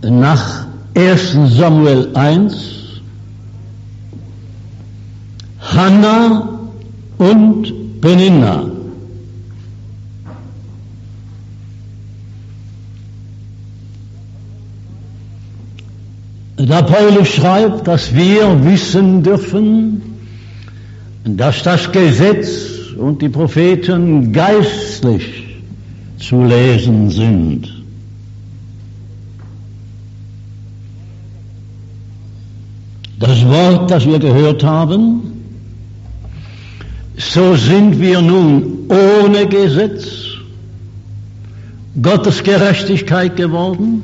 nach 1. Samuel 1, Hannah und Peninna. Da Paulus schreibt, dass wir wissen dürfen, dass das Gesetz und die Propheten geistlich zu lesen sind. Das Wort, das wir gehört haben, so sind wir nun ohne Gesetz Gottes Gerechtigkeit geworden.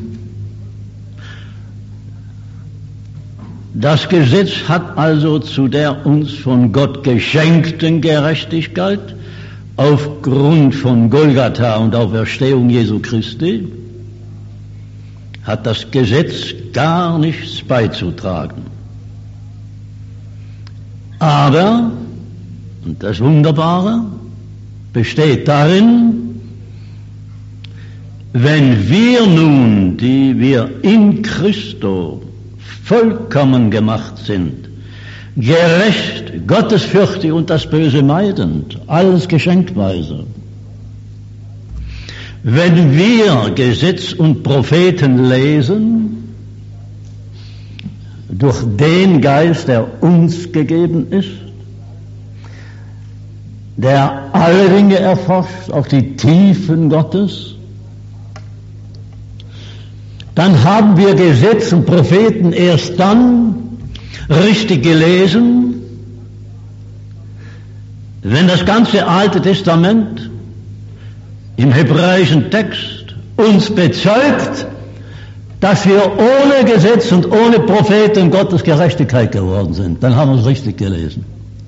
Das Gesetz hat also zu der uns von Gott geschenkten Gerechtigkeit aufgrund von Golgatha und Auferstehung Jesu Christi, hat das Gesetz gar nichts beizutragen. Aber, und das Wunderbare besteht darin, wenn wir nun, die wir in Christo vollkommen gemacht sind, gerecht, gottesfürchtig und das Böse meidend, alles geschenktweise. Wenn wir Gesetz und Propheten lesen, durch den Geist, der uns gegeben ist, der alle Dinge erforscht, auch die Tiefen Gottes, dann haben wir Gesetz und Propheten erst dann richtig gelesen, wenn das ganze Alte Testament im hebräischen Text uns bezeugt, dass wir ohne Gesetz und ohne Propheten Gottes Gerechtigkeit geworden sind. Dann haben wir es richtig gelesen.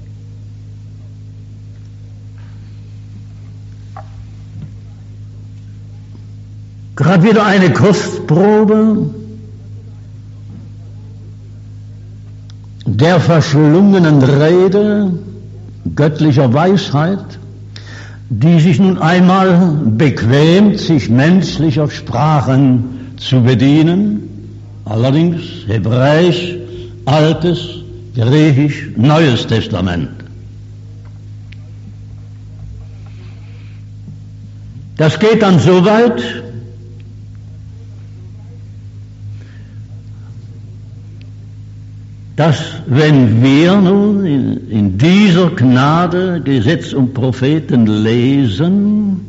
Gerade wieder eine Kostprobe der verschlungenen Rede göttlicher Weisheit, die sich nun einmal bequemt, sich menschlicher Sprachen zu bedienen, allerdings Hebräisch, Altes, Griechisch, Neues Testament. Das geht dann so weit, dass wenn wir nun in dieser Gnade Gesetz und Propheten lesen,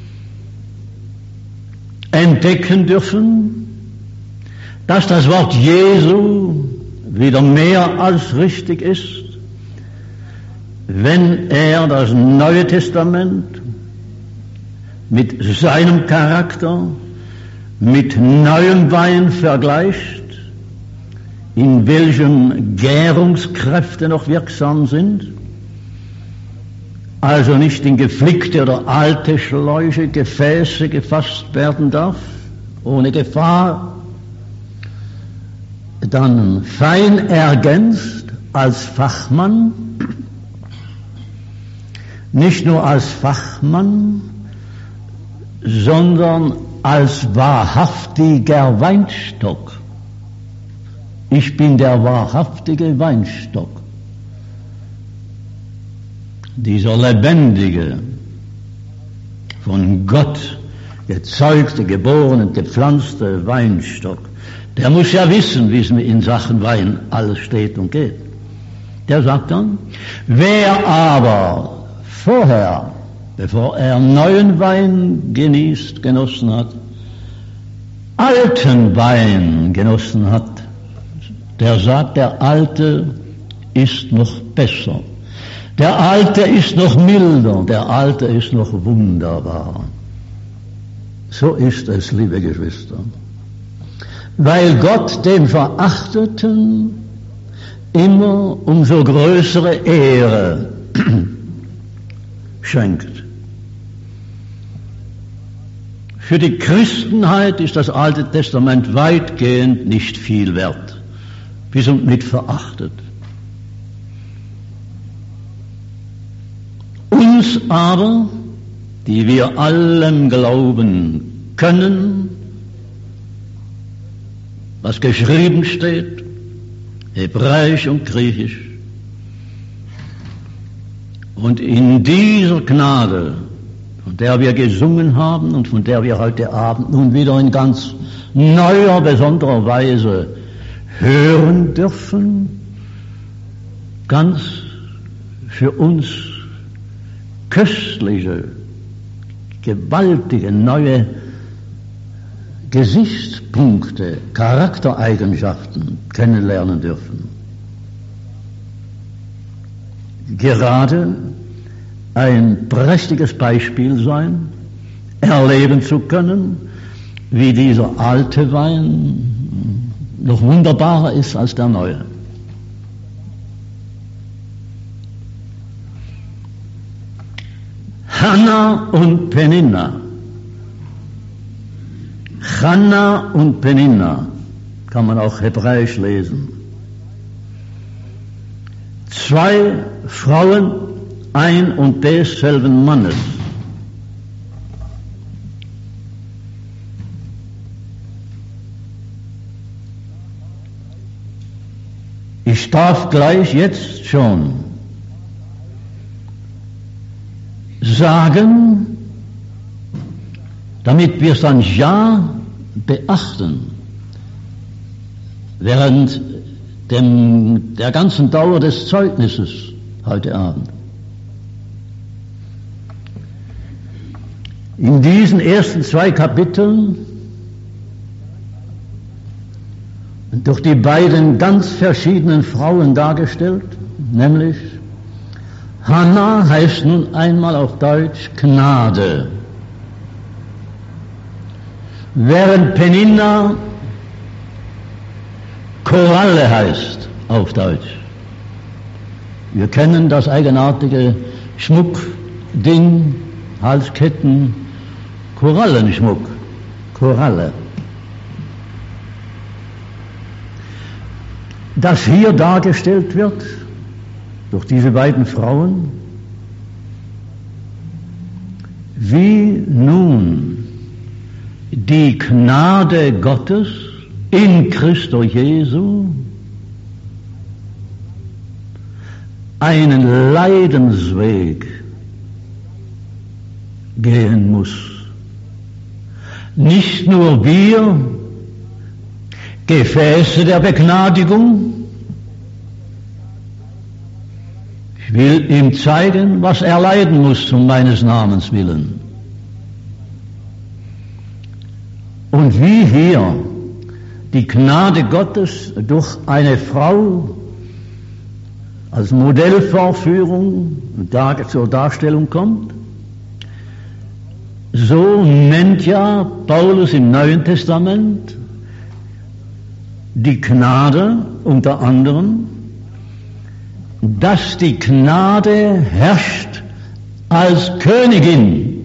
entdecken dürfen, dass das Wort Jesu wieder mehr als richtig ist, wenn er das Neue Testament mit seinem Charakter, mit neuem Wein vergleicht, in welchem Gärungskräfte noch wirksam sind, also nicht in geflickte oder alte Schläuche, Gefäße gefasst werden darf, ohne Gefahr, dann fein ergänzt als Fachmann, nicht nur als Fachmann, sondern als wahrhaftiger Weinstock. Ich bin der wahrhaftige Weinstock. Dieser lebendige, von Gott gezeugte, geborene, gepflanzte Weinstock, der muss ja wissen, wie es mir in Sachen Wein alles steht und geht. Der sagt dann, wer aber vorher, bevor er neuen Wein genossen hat, alten Wein genossen hat, der sagt, der Alte ist noch besser. Der Alte ist noch milder. Der Alte ist noch wunderbar. So ist es, liebe Geschwister. Weil Gott dem Verachteten immer umso größere Ehre schenkt. Für die Christenheit ist das Alte Testament weitgehend nicht viel wert. Wir sind mit verachtet. Uns aber, die wir allem glauben können, was geschrieben steht, Hebräisch und Griechisch. Und in dieser Gnade, von der wir gesungen haben und von der wir heute Abend nun wieder in ganz neuer, besonderer Weise hören dürfen, ganz für uns köstliche, gewaltige, neue Gesichtspunkte, Charaktereigenschaften kennenlernen dürfen. Gerade ein prächtiges Beispiel sein, erleben zu können, wie dieser alte Wein noch wunderbarer ist als der neue. Hannah und Peninna. Hannah und Peninna kann man auch hebräisch lesen. Zwei Frauen ein und desselben Mannes. Ich darf gleich jetzt schon sagen, damit wir es dann ja beachten, während der ganzen Dauer des Zeugnisses heute Abend. In diesen ersten 2 Kapiteln durch die beiden ganz verschiedenen Frauen dargestellt, nämlich Hannah heißt nun einmal auf Deutsch Gnade, während Peninna Koralle heißt auf Deutsch. Wir kennen das eigenartige Schmuckding, Halsketten, Korallenschmuck, Koralle. Das hier dargestellt wird durch diese beiden Frauen, wie nun die Gnade Gottes in Christo Jesu einen Leidensweg gehen muss. Nicht nur wir, Gefäße der Begnadigung, ich will ihm zeigen, was er leiden muss um meines Namens willen. Und wie hier die Gnade Gottes durch eine Frau als Modellvorführung zur Darstellung kommt, so nennt ja Paulus im Neuen Testament die Gnade unter anderem, dass die Gnade herrscht als Königin,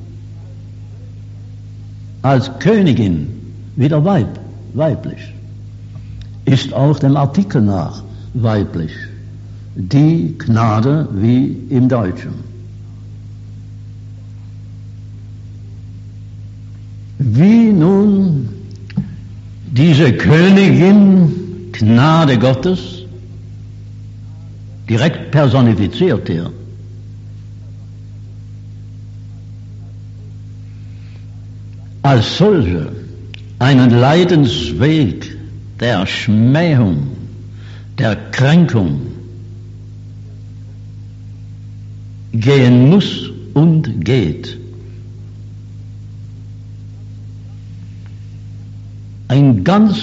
wieder weiblich, ist auch dem Artikel nach weiblich, die Gnade wie im Deutschen. Wie nun diese Königin Gnade Gottes, direkt personifiziert hier, als solche einen Leidensweg der Schmähung, der Kränkung gehen muss und geht. Eine ganz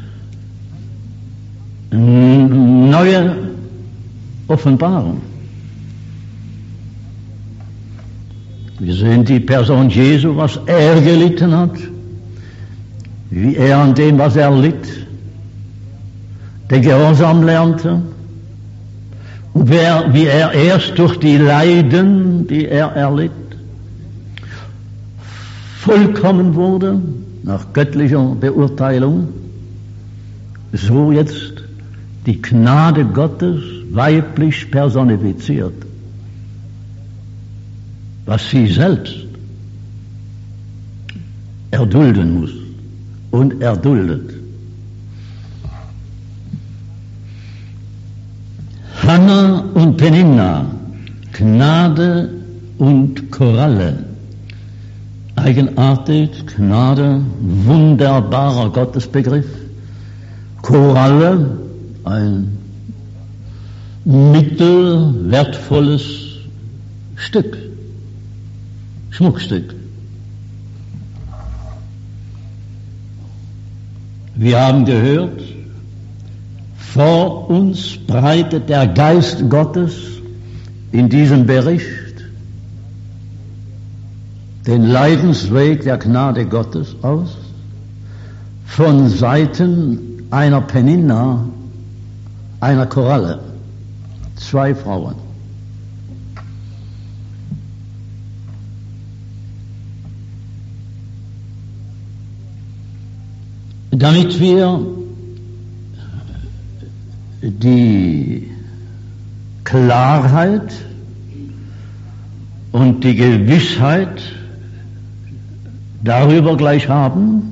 neue Offenbarung. Wir sehen die Person Jesu, was er gelitten hat, wie er an dem, was er litt, den Gehorsam lernte, und wie er erst durch die Leiden, die er erlitt, vollkommen wurde, nach göttlicher Beurteilung, so jetzt die Gnade Gottes weiblich personifiziert, was sie selbst erdulden muss und erduldet. Anna und Peninna, Gnade und Koralle. Eigenartig, Gnade, wunderbarer Gottesbegriff. Koralle, ein mittelwertvolles Stück, Schmuckstück. Wir haben gehört, vor uns breitet der Geist Gottes in diesem Bericht den Leidensweg der Gnade Gottes aus, von Seiten einer Peninna, einer Koralle, 2 Frauen. Damit wir die Klarheit und die Gewissheit darüber gleich haben,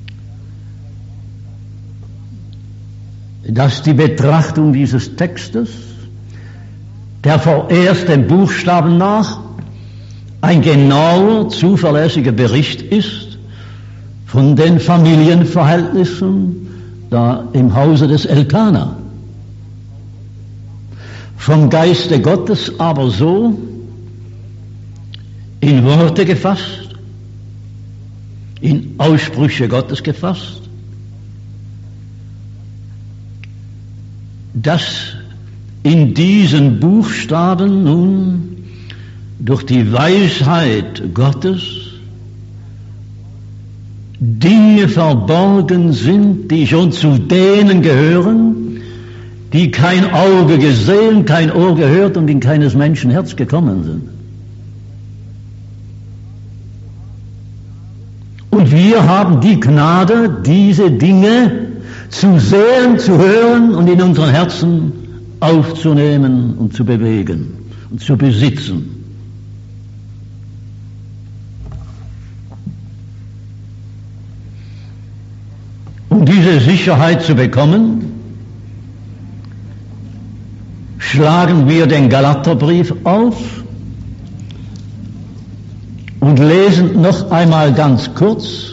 dass die Betrachtung dieses Textes, der vorerst dem Buchstaben nach ein genauer, zuverlässiger Bericht ist von den Familienverhältnissen da im Hause des Elkana. Vom Geiste Gottes aber so in Worte gefasst, in Aussprüche Gottes gefasst, dass in diesen Buchstaben nun durch die Weisheit Gottes Dinge verborgen sind, die schon zu denen gehören, die kein Auge gesehen, kein Ohr gehört und in keines Menschen Herz gekommen sind. Und wir haben die Gnade, diese Dinge zu sehen, zu hören und in unseren Herzen aufzunehmen und zu bewegen und zu besitzen. Um diese Sicherheit zu bekommen, schlagen wir den Galaterbrief auf und lesen noch einmal ganz kurz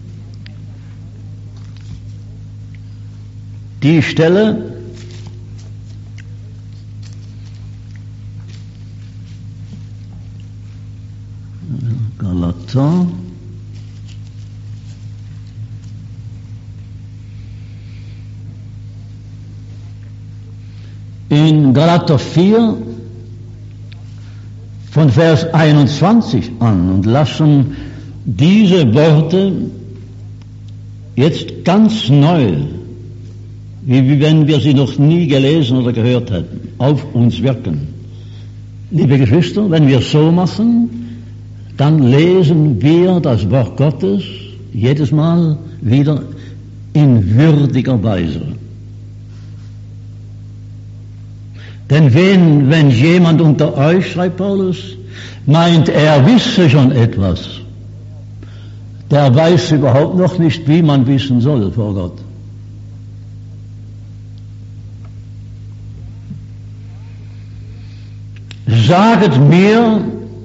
die Stelle, Galater, in Galater 4 von Vers 21 an und lassen diese Worte jetzt ganz neu, wie wenn wir sie noch nie gelesen oder gehört hätten, auf uns wirken. Liebe Geschwister, wenn wir so machen, dann lesen wir das Wort Gottes jedes Mal wieder in würdiger Weise. Denn wenn jemand unter euch, schreibt Paulus, meint, er wisse schon etwas, der weiß überhaupt noch nicht, wie man wissen soll vor Gott. Saget mir,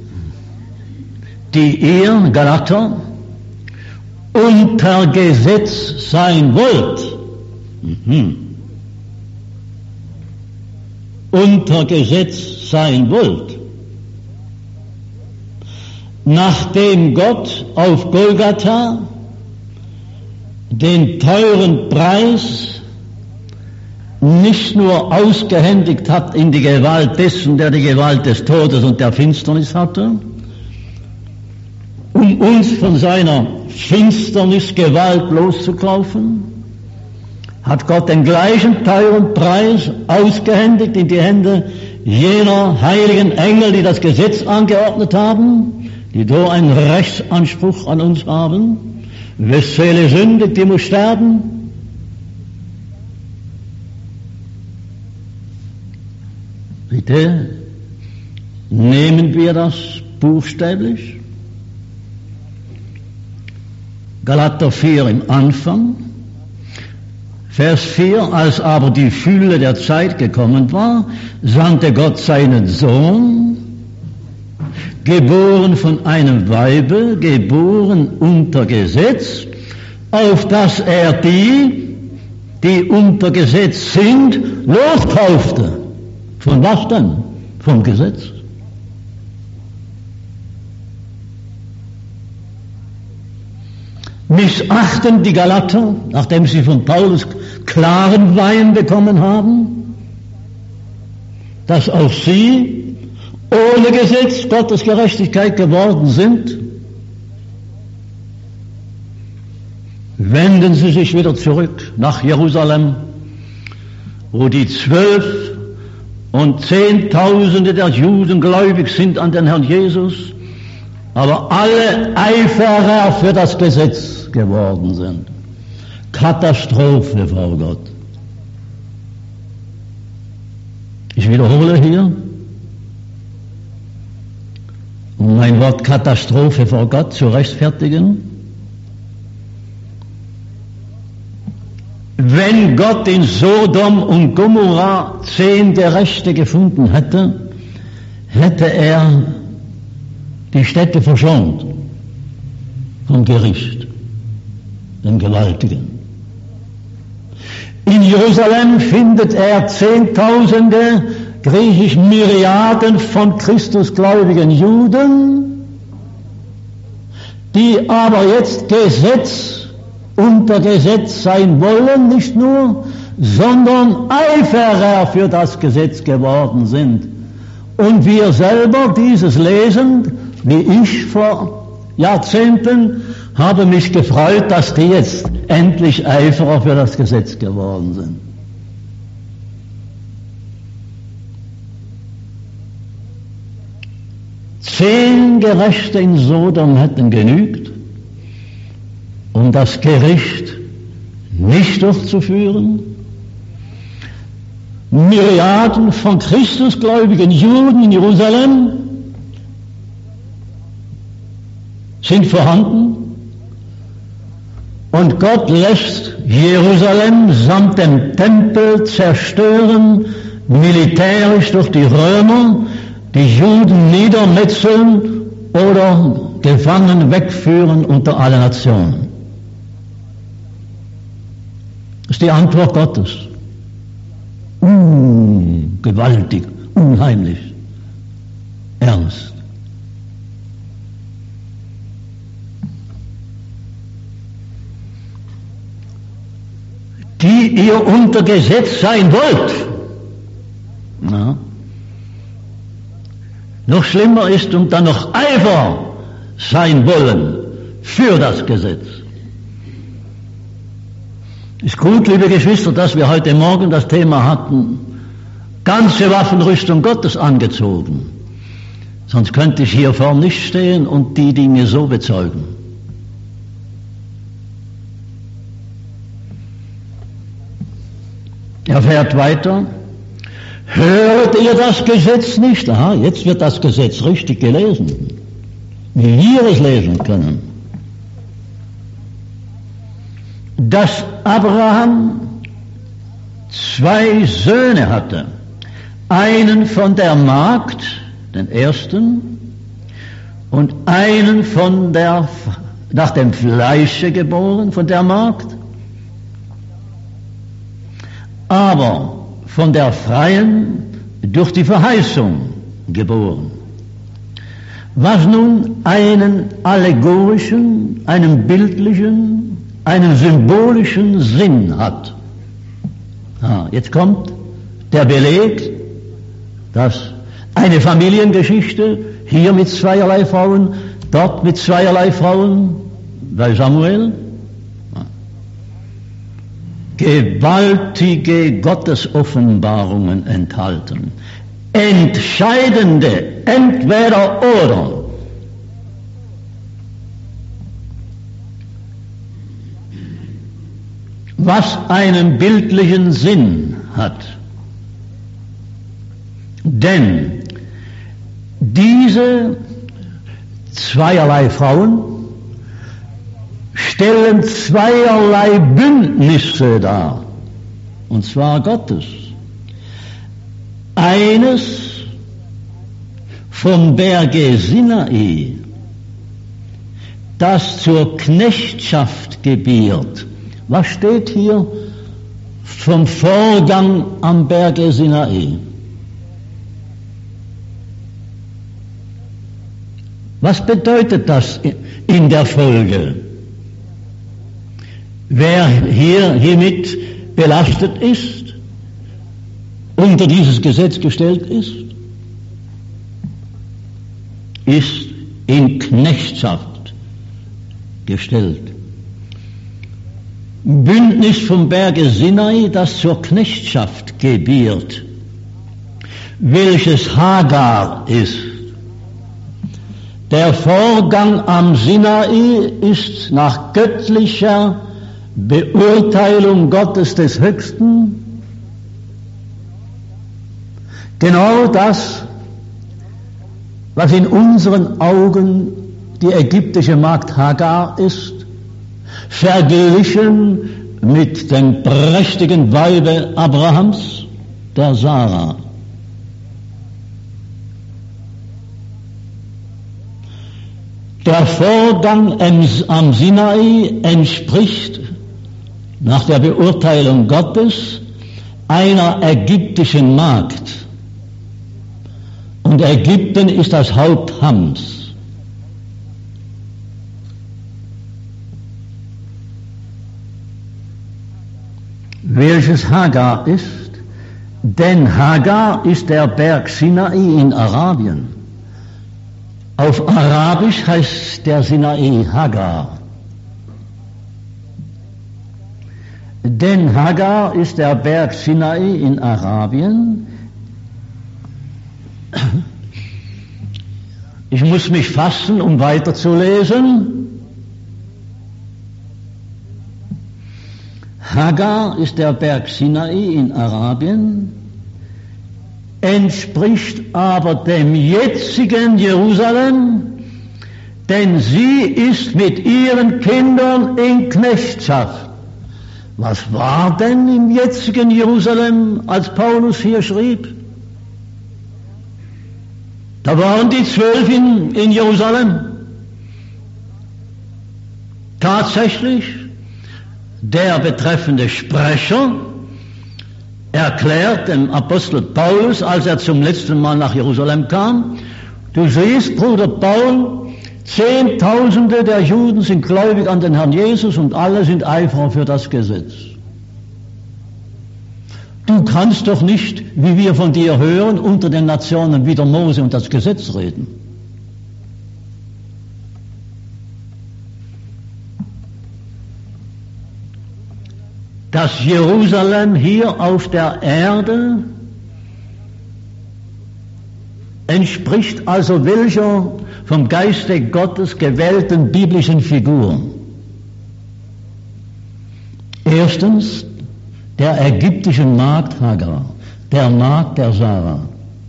die ihr, Galater, unter Gesetz sein wollt. Unter Gesetz sein wollt, nachdem Gott auf Golgatha den teuren Preis nicht nur ausgehändigt hat in die Gewalt dessen, der die Gewalt des Todes und der Finsternis hatte, um uns von seiner Finsternisgewalt loszukaufen, hat Gott den gleichen teuren Preis ausgehändigt in die Hände jener heiligen Engel, die das Gesetz angeordnet haben, die so einen Rechtsanspruch an uns haben. Wes Seele sündigt, die muss sterben. Bitte, nehmen wir das buchstäblich? Galater 4 im Anfang, Vers 4, als aber die Fülle der Zeit gekommen war, sandte Gott seinen Sohn, geboren von einem Weibe, geboren unter Gesetz, auf dass er die unter Gesetz sind, loskaufte. Von was denn? Vom Gesetz. Missachten die Galater, nachdem sie von Paulus klaren Wein bekommen haben, dass auch sie ohne Gesetz Gottes Gerechtigkeit geworden sind, wenden sie sich wieder zurück nach Jerusalem, wo die 12 und Zehntausende der Juden gläubig sind an den Herrn Jesus, aber alle Eiferer für das Gesetz geworden sind. Katastrophe vor Gott. Ich wiederhole hier, um mein Wort Katastrophe vor Gott zu rechtfertigen. Wenn Gott in Sodom und Gomorra 10 Gerechte gefunden hätte, hätte er die Städte verschont vom Gericht, dem Gewaltigen. In Jerusalem findet er Zehntausende, griechisch Myriaden von Christusgläubigen Juden, die aber jetzt unter Gesetz sein wollen, nicht nur, sondern Eiferer für das Gesetz geworden sind. Und wir selber dieses lesend, wie ich vor Jahrzehnten, habe mich gefreut, dass die jetzt endlich Eiferer für das Gesetz geworden sind. Zehn Gerechte in Sodom hätten genügt, um das Gericht nicht durchzuführen. Myriaden von Christusgläubigen Juden in Jerusalem sind vorhanden und Gott lässt Jerusalem samt dem Tempel zerstören, militärisch durch die Römer, die Juden niedermetzeln oder gefangen wegführen unter alle Nationen. Das ist die Antwort Gottes. Gewaltig, unheimlich, ernst. Die ihr unter Gesetz sein wollt. Ja. Noch schlimmer ist und dann noch Eifer sein wollen für das Gesetz. Ist gut, liebe Geschwister, dass wir heute Morgen das Thema hatten, ganze Waffenrüstung Gottes angezogen. Sonst könnte ich hier vorn nicht stehen und die Dinge so bezeugen. Er fährt weiter. Hört ihr das Gesetz nicht? Aha, jetzt wird das Gesetz richtig gelesen, wie wir es lesen können. Dass Abraham 2 Söhne hatte, einen von der Magd, den ersten, und einen von der, nach dem Fleische geboren, von der Magd, aber von der Freien durch die Verheißung geboren. Was nun einen allegorischen, einen bildlichen, einen symbolischen Sinn hat. Jetzt kommt der Beleg, dass eine Familiengeschichte, hier mit zweierlei Frauen, dort mit zweierlei Frauen, bei Samuel, gewaltige Gottesoffenbarungen enthalten. Entscheidende, entweder oder. Was einen bildlichen Sinn hat. Denn diese zweierlei Frauen stellen zweierlei Bündnisse dar. und zwar Gottes. Eines vom Berge Sinai, das zur Knechtschaft gebiert. Was steht hier vom Vorgang am Berge Sinai? Was bedeutet das in der Folge? Wer hiermit belastet ist, unter dieses Gesetz gestellt ist in Knechtschaft gestellt. Bündnis vom Berge Sinai, das zur Knechtschaft gebiert, welches Hagar ist. Der Vorgang am Sinai ist nach göttlicher Beurteilung Gottes des Höchsten genau das, was in unseren Augen die ägyptische Magd Hagar ist, verglichen mit dem prächtigen Weibe Abrahams, der Sarah. Der Vorgang am Sinai entspricht nach der Beurteilung Gottes einer ägyptischen Magd. Und Ägypten ist das Haupt Hams. Welches Hagar ist? Denn Hagar ist der Berg Sinai in Arabien. Auf Arabisch heißt der Sinai Hagar. Denn Hagar ist der Berg Sinai in Arabien. Ich muss mich fassen, um weiterzulesen. Hagar ist der Berg Sinai in Arabien, entspricht aber dem jetzigen Jerusalem, denn sie ist mit ihren Kindern in Knechtschaft. Was war denn im jetzigen Jerusalem, als Paulus hier schrieb? Da waren die 12 in Jerusalem. Tatsächlich, der betreffende Sprecher erklärt dem Apostel Paulus, als er zum letzten Mal nach Jerusalem kam, du siehst, Bruder Paul, Zehntausende der Juden sind gläubig an den Herrn Jesus und alle sind Eiferer für das Gesetz. Du kannst doch nicht, wie wir von dir hören, unter den Nationen wieder Mose und das Gesetz reden. Das Jerusalem hier auf der Erde entspricht also welcher vom Geiste Gottes gewählten biblischen Figur? Erstens der ägyptischen Magd Hagar, der Magd der Sarah.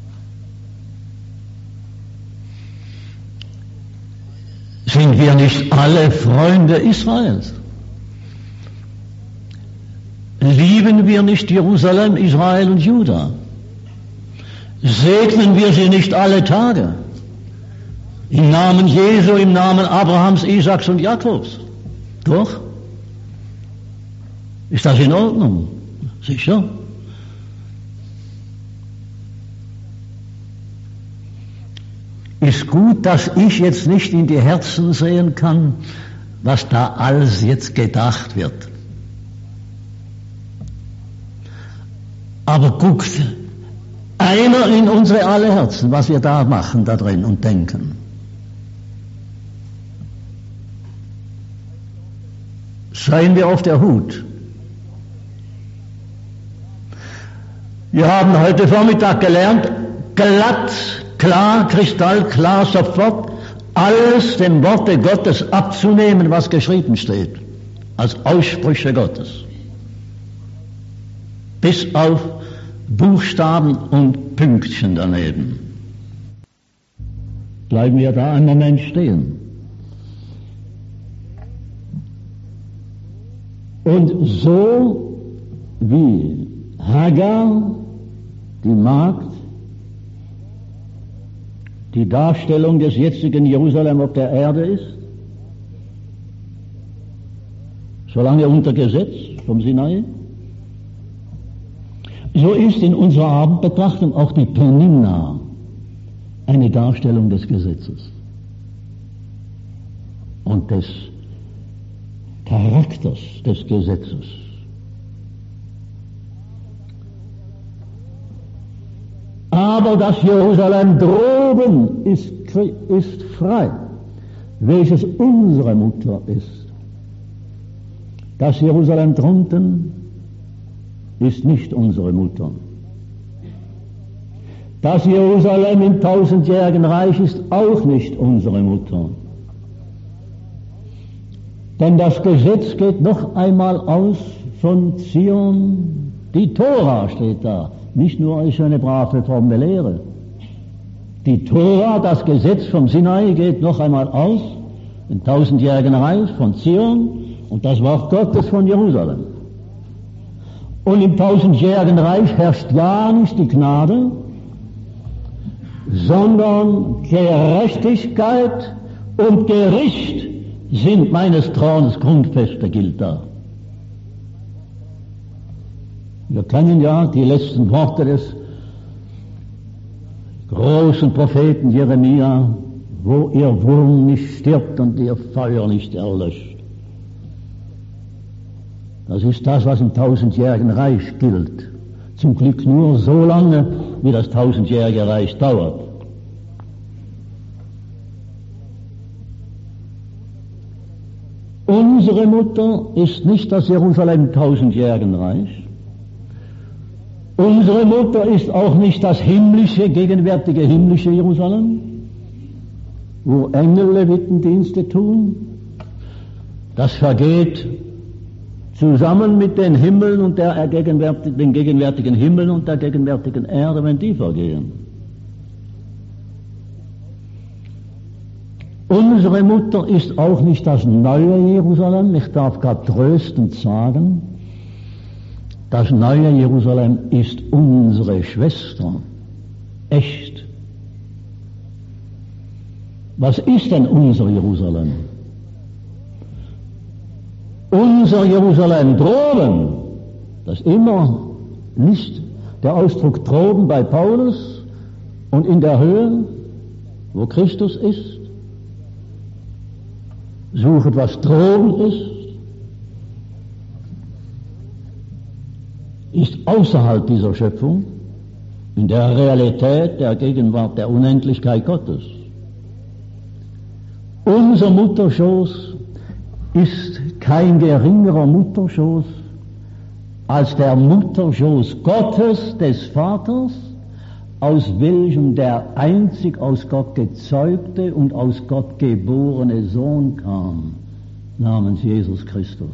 Sind wir nicht alle Freunde Israels? Lieben wir nicht Jerusalem, Israel und Juda? Segnen wir sie nicht alle Tage? Im Namen Jesu, im Namen Abrahams, Isaaks und Jakobs? Doch? Ist das in Ordnung? Sicher? Ist gut, dass ich jetzt nicht in die Herzen sehen kann, was da alles jetzt gedacht wird. Aber guckt einer in unsere alle Herzen, was wir da machen, da drin und denken. Seien wir auf der Hut. Wir haben heute Vormittag gelernt, glatt, klar, kristallklar, sofort alles dem Worte Gottes abzunehmen, was geschrieben steht, als Aussprüche Gottes. Bis auf Buchstaben und Pünktchen daneben. Bleiben wir da einen Moment stehen. Und so wie Hagar, die Magd, die Darstellung des jetzigen Jerusalem auf der Erde ist, solange unter Gesetz vom Sinai, so ist in unserer Abendbetrachtung auch die Penina eine Darstellung des Gesetzes und des Charakters des Gesetzes. Aber das Jerusalem droben ist frei, welches unsere Mutter ist. Das Jerusalem drunten ist nicht unsere Mutter. Das Jerusalem im tausendjährigen Reich ist auch nicht unsere Mutter. Denn das Gesetz geht noch einmal aus von Zion. Die Tora steht da, nicht nur eine schöne, brave, fromme Lehre. Die Tora, das Gesetz vom Sinai, geht noch einmal aus, im tausendjährigen Reich von Zion, und das Wort Gottes von Jerusalem. Und im tausendjährigen Reich herrscht ja nicht die Gnade, sondern Gerechtigkeit und Gericht sind meines Thrones Grundfeste, gilt da. Wir kennen ja die letzten Worte des großen Propheten Jeremia, wo ihr Wurm nicht stirbt und ihr Feuer nicht erlöscht. Das ist das, was im tausendjährigen Reich gilt. Zum Glück nur so lange, wie das tausendjährige Reich dauert. Unsere Mutter ist nicht das Jerusalem im tausendjährigen Reich. Unsere Mutter ist auch nicht das himmlische, gegenwärtige himmlische Jerusalem, wo Engel Levitendienste tun. Das vergeht zusammen mit den Himmeln und den gegenwärtigen Himmeln und der gegenwärtigen Erde, wenn die vergehen. Unsere Mutter ist auch nicht das neue Jerusalem. Ich darf gar tröstend sagen, das neue Jerusalem ist unsere Schwester. Echt. Was ist denn unser Jerusalem? Unser Jerusalem droben, das ist immer nicht der Ausdruck droben bei Paulus und in der Höhe, wo Christus ist. Suchet, was droben ist außerhalb dieser Schöpfung, in der Realität der Gegenwart der Unendlichkeit Gottes. Unser Mutterschoß ist kein geringerer Mutterschoß als der Mutterschoß Gottes, des Vaters, aus welchem der einzig aus Gott gezeugte und aus Gott geborene Sohn kam, namens Jesus Christus.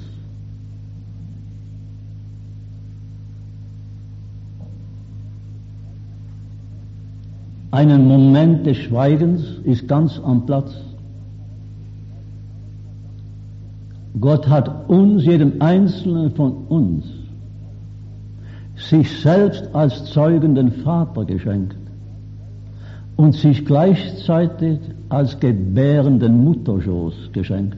Einen Moment des Schweigens ist ganz am Platz. Gott hat uns, jedem Einzelnen von uns, sich selbst als zeugenden Vater geschenkt und sich gleichzeitig als gebärenden Mutterschoß geschenkt.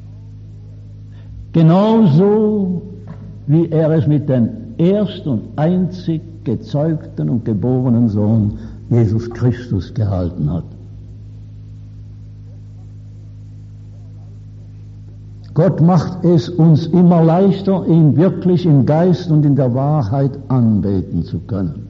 Genauso wie er es mit dem erst und einzig gezeugten und geborenen Sohn Jesus Christus gehalten hat. Gott macht es uns immer leichter, ihn wirklich im Geist und in der Wahrheit anbeten zu können.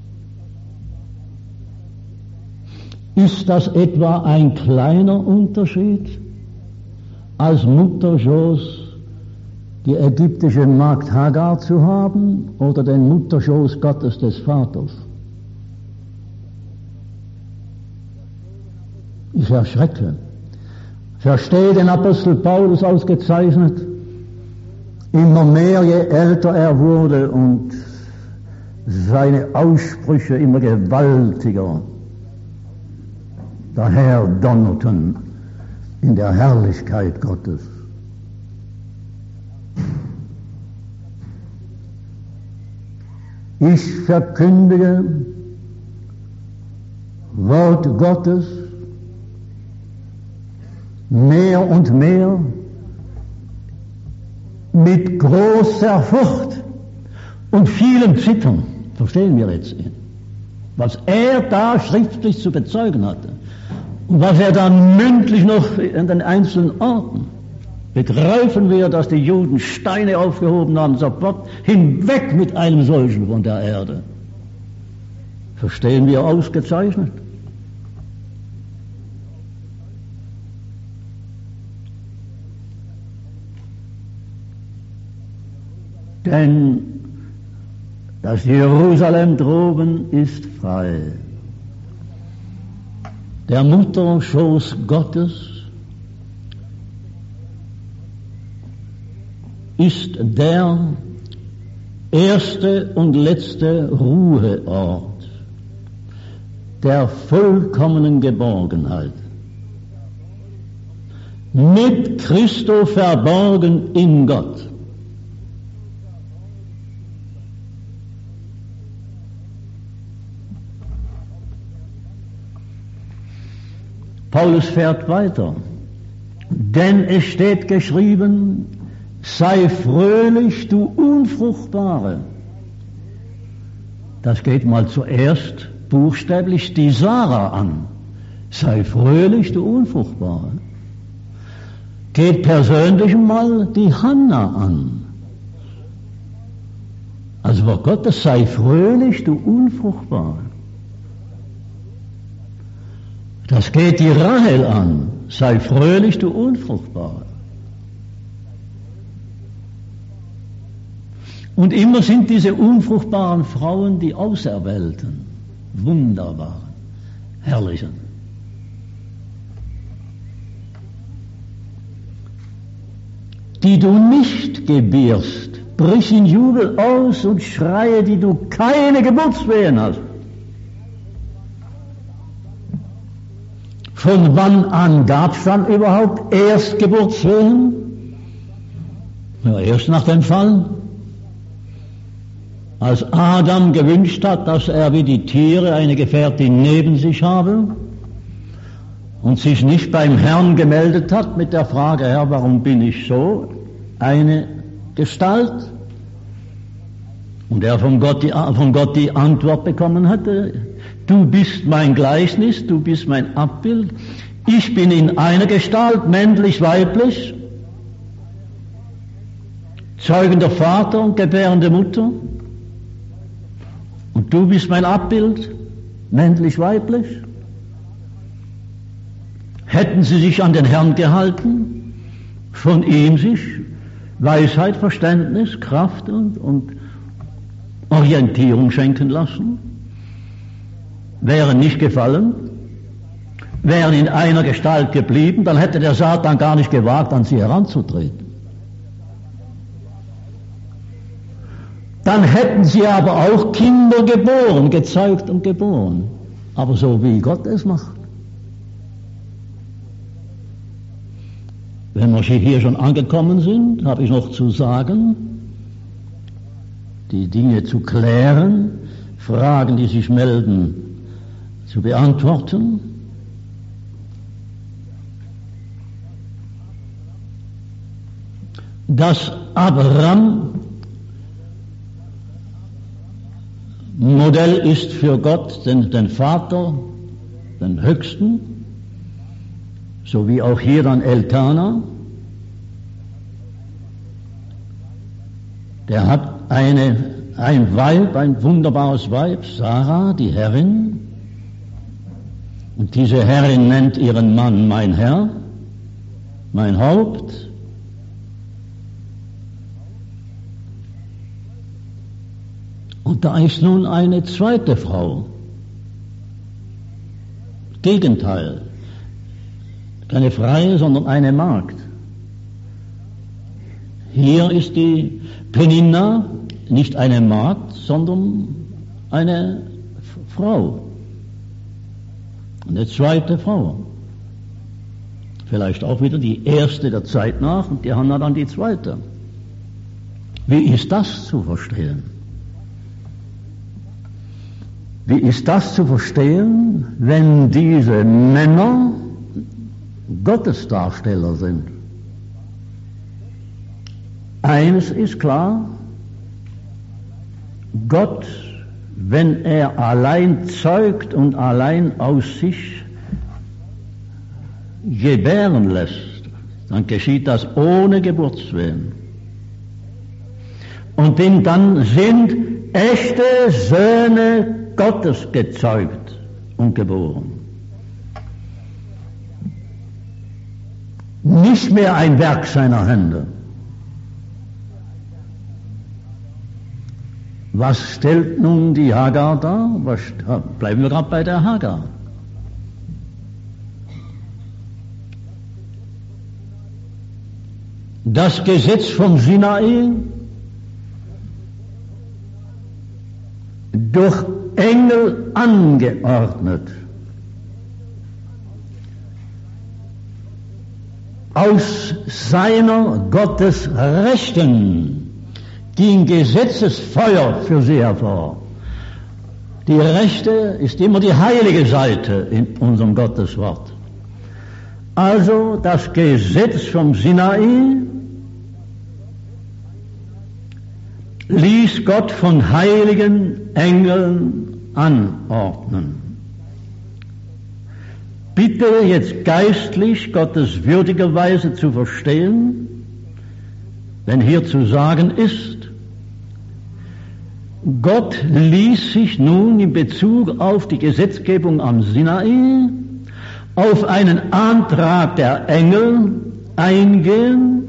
Ist das etwa ein kleiner Unterschied, als Mutterschoß die ägyptische Magd Hagar zu haben oder den Mutterschoß Gottes des Vaters? Ich erschrecke. Verstehe den Apostel Paulus ausgezeichnet, immer mehr, je älter er wurde und seine Aussprüche immer gewaltiger daher donnerten in der Herrlichkeit Gottes. Ich verkündige Wort Gottes mehr und mehr mit großer Furcht und vielem Zittern. Verstehen wir jetzt ihn? Was er da schriftlich zu bezeugen hatte und was er dann mündlich noch in den einzelnen Orten, begreifen wir, dass die Juden Steine aufgehoben haben, sofort hinweg mit einem solchen von der Erde. Verstehen wir ausgezeichnet. Denn das Jerusalem droben ist frei. Der Mutterschoß Gottes ist der erste und letzte Ruheort der vollkommenen Geborgenheit. Mit Christo verborgen in Gott. Paulus fährt weiter, denn es steht geschrieben, sei fröhlich, du Unfruchtbare. Das geht mal zuerst buchstäblich die Sarah an. Sei fröhlich, du Unfruchtbare. Geht persönlich mal die Hanna an. Also vor Gottes, sei fröhlich, du Unfruchtbare. Das geht die Rahel an. Sei fröhlich, du Unfruchtbare. Und immer sind diese unfruchtbaren Frauen die Auserwählten, wunderbaren, herrlichen. Die du nicht gebierst, brich in Jubel aus und schreie, die du keine Geburtswehen hast. Von wann an gab es dann überhaupt Erstgeburtswehen? Ja, erst nach dem Fall. Als Adam gewünscht hat, dass er wie die Tiere eine Gefährtin neben sich habe und sich nicht beim Herrn gemeldet hat mit der Frage, Herr, warum bin ich so eine Gestalt? Und er von Gott die Antwort bekommen hatte, du bist mein Gleichnis, du bist mein Abbild, ich bin in einer Gestalt, männlich, weiblich, zeugender Vater und gebärende Mutter, und du bist mein Abbild, männlich, weiblich. Hätten sie sich an den Herrn gehalten, von ihm sich Weisheit, Verständnis, Kraft und Orientierung schenken lassen, wären nicht gefallen, wären in einer Gestalt geblieben, dann hätte der Satan gar nicht gewagt, an sie heranzutreten. Dann hätten sie aber auch Kinder geboren, gezeugt und geboren, aber so wie Gott es macht. Wenn wir hier schon angekommen sind, habe ich noch zu sagen, die Dinge zu klären, Fragen, die sich melden, zu beantworten. Dass Abraham Modell ist für Gott, den Vater, den Höchsten, so wie auch hier dann Elkanah. Der hat ein Weib, ein wunderbares Weib, Sarah, die Herrin. Und diese Herrin nennt ihren Mann mein Herr, mein Haupt. Und da ist nun eine zweite Frau. Gegenteil. Keine freie, sondern eine Magd. Hier ist die Peninna nicht eine Magd, sondern eine Frau. Eine zweite Frau. Vielleicht auch wieder die erste der Zeit nach und die Hanna dann die zweite. Wie ist das zu verstehen? Wie ist das zu verstehen, wenn diese Männer Gottesdarsteller sind? Eines ist klar, Gott, wenn er allein zeugt und allein aus sich gebären lässt, dann geschieht das ohne Geburtswehen. Und denn dann sind echte Söhne Gottes gezeugt und geboren. Nicht mehr ein Werk seiner Hände. Was stellt nun die Hagar dar? Bleiben wir gerade bei der Hagar. Das Gesetz vom Sinai durch Engel angeordnet. Aus seiner Gottesrechten ging Gesetzesfeuer für sie hervor. Die Rechte ist immer die heilige Seite in unserem Gotteswort. Also das Gesetz vom Sinai ließ Gott von heiligen Engeln anordnen. Bitte jetzt geistlich gotteswürdigerweise zu verstehen, wenn hier zu sagen ist, Gott ließ sich nun in Bezug auf die Gesetzgebung am Sinai auf einen Antrag der Engel eingehen,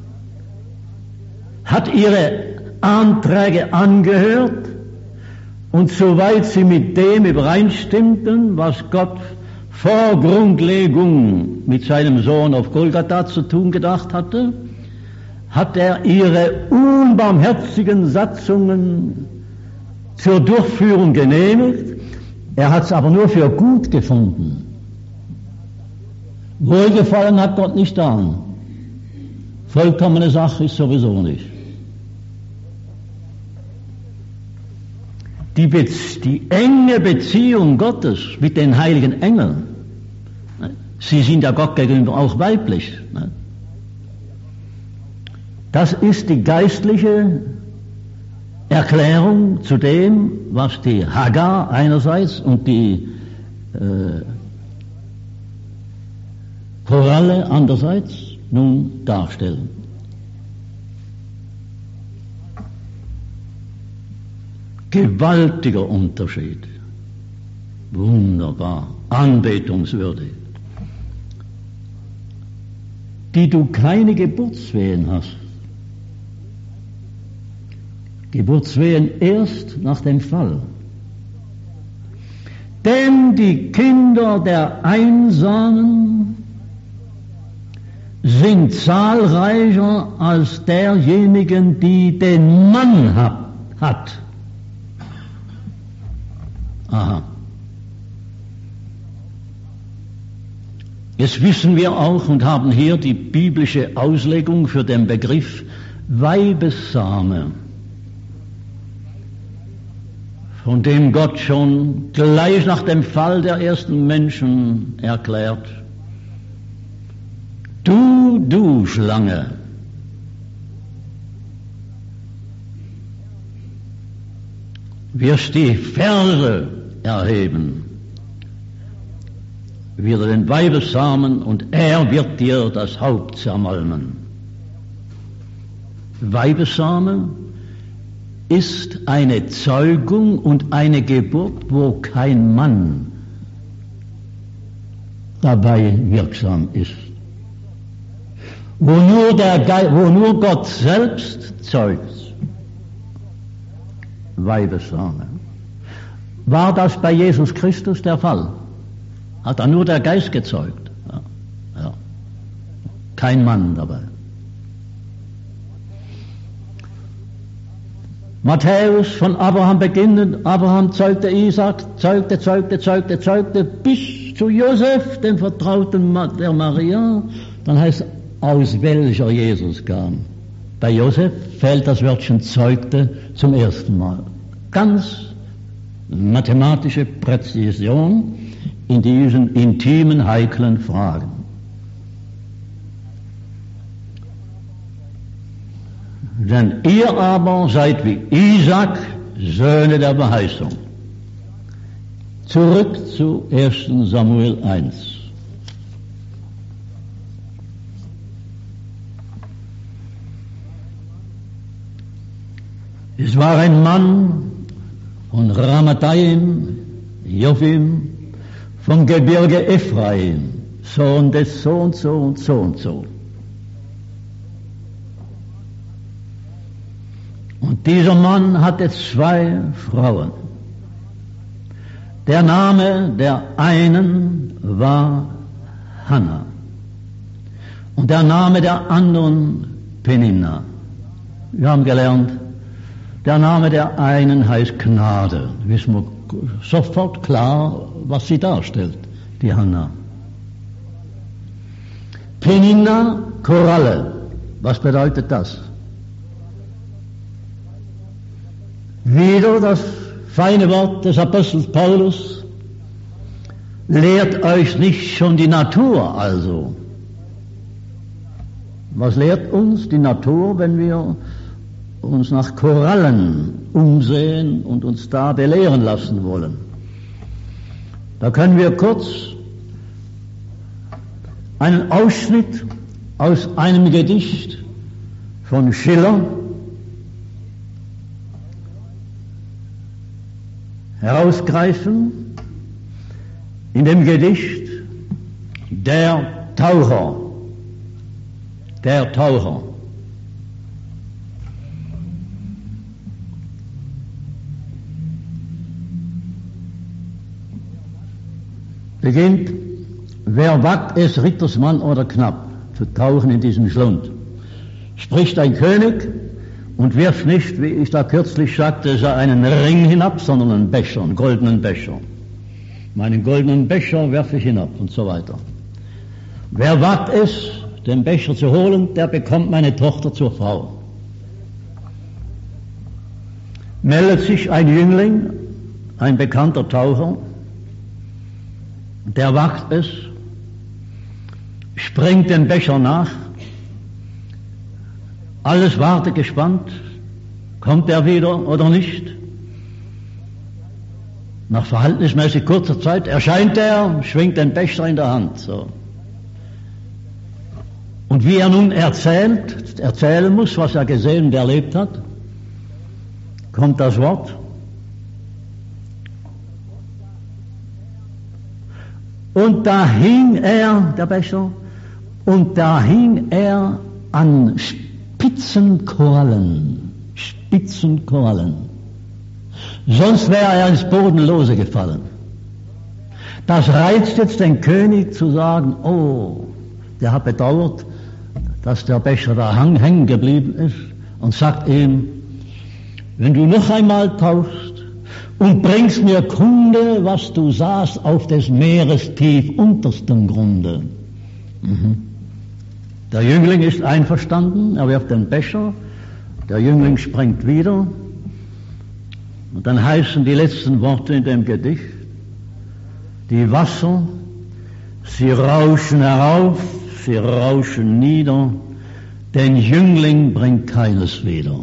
hat ihre Anträge angehört und soweit sie mit dem übereinstimmten, was Gott vor Grundlegung mit seinem Sohn auf Golgatha zu tun gedacht hatte, hat er ihre unbarmherzigen Satzungen zur Durchführung genehmigt. Er hat es aber nur für gut gefunden. Wohlgefallen hat Gott nicht daran. Vollkommene Sache ist sowieso nicht. Die enge Beziehung Gottes mit den heiligen Engeln, sie sind ja Gott gegenüber auch weiblich. Das ist die geistliche Erklärung zu dem, was die Hagar einerseits und die Koralle andererseits nun darstellen. Gewaltiger Unterschied. Wunderbar, anbetungswürdig. Die du keine Geburtswehen hast. Geburtswehen erst nach dem Fall. Denn die Kinder der Einsamen sind zahlreicher als derjenigen, die den Mann hat. Aha. Jetzt wissen wir auch und haben hier die biblische Auslegung für den Begriff Weibessame, von dem Gott schon gleich nach dem Fall der ersten Menschen erklärt: Du Schlange, wirst die Verse erheben wider den Weibessamen, und er wird dir das Haupt zermalmen. Weibessame ist eine Zeugung und eine Geburt, wo kein Mann dabei wirksam ist. Wo nur Gott selbst zeugt. Weibessame. War das bei Jesus Christus der Fall? Hat da nur der Geist gezeugt? Ja. Kein Mann dabei. Matthäus von Abraham beginnend, Abraham zeugte Isaac, zeugte, bis zu Josef, dem Vertrauten der Maria. Dann heißt es, aus welcher Jesus kam. Bei Josef fällt das Wörtchen zeugte zum ersten Mal. Ganz mathematische Präzision in diesen intimen, heiklen Fragen. Denn ihr aber seid wie Isaak, Söhne der Verheißung. Zurück zu 1. Samuel 1. Es war ein Mann von Ramathaim, Jophim, vom Gebirge Ephraim, Sohn des so und so und so und so. Und dieser Mann hatte 2 Frauen. Der Name der einen war Hannah und der Name der anderen Peninna. Wir haben gelernt, der Name der einen heißt Gnade. Wissen wir sofort klar, was sie darstellt, die Hannah. Peninna, Koralle. Was bedeutet das? Wieder das feine Wort des Apostels Paulus: lehrt euch nicht schon die Natur also. Was lehrt uns die Natur, wenn wir uns nach Korallen umsehen und uns da belehren lassen wollen? Da können wir kurz einen Ausschnitt aus einem Gedicht von Schiller herausgreifen. In dem Gedicht Der Taucher. Der Taucher. Beginnt: Wer wagt es, Rittersmann oder Knapp, zu tauchen in diesen Schlund? Spricht ein König und wirft nicht, wie ich da kürzlich sagte, so einen Ring hinab, sondern einen Becher, einen goldenen Becher. Meinen goldenen Becher werfe ich hinab und so weiter. Wer wagt es, den Becher zu holen, der bekommt meine Tochter zur Frau. Meldet sich ein Jüngling, ein bekannter Taucher, der wagt es, springt den Becher nach, alles wartet gespannt, kommt er wieder oder nicht? Nach verhältnismäßig kurzer Zeit erscheint er, schwingt den Becher in der Hand. So. Und wie er nun erzählen muss, was er gesehen und erlebt hat, kommt das Wort: Und da hing er, der Becher, und da hing er an Spitzenkorallen. Sonst wäre er ins Bodenlose gefallen. Das reizt jetzt den König zu sagen: oh, der hat bedauert, dass der Becher da hängen geblieben ist, und sagt ihm: wenn du noch einmal tauchst und bringst mir Kunde, was du sahst auf des Meeres tief unterstem Grunde. Der Jüngling ist einverstanden, er wirft den Becher, der Jüngling springt wieder, und dann heißen die letzten Worte in dem Gedicht: die Wasser, sie rauschen herauf, sie rauschen nieder, den Jüngling bringt keines wieder.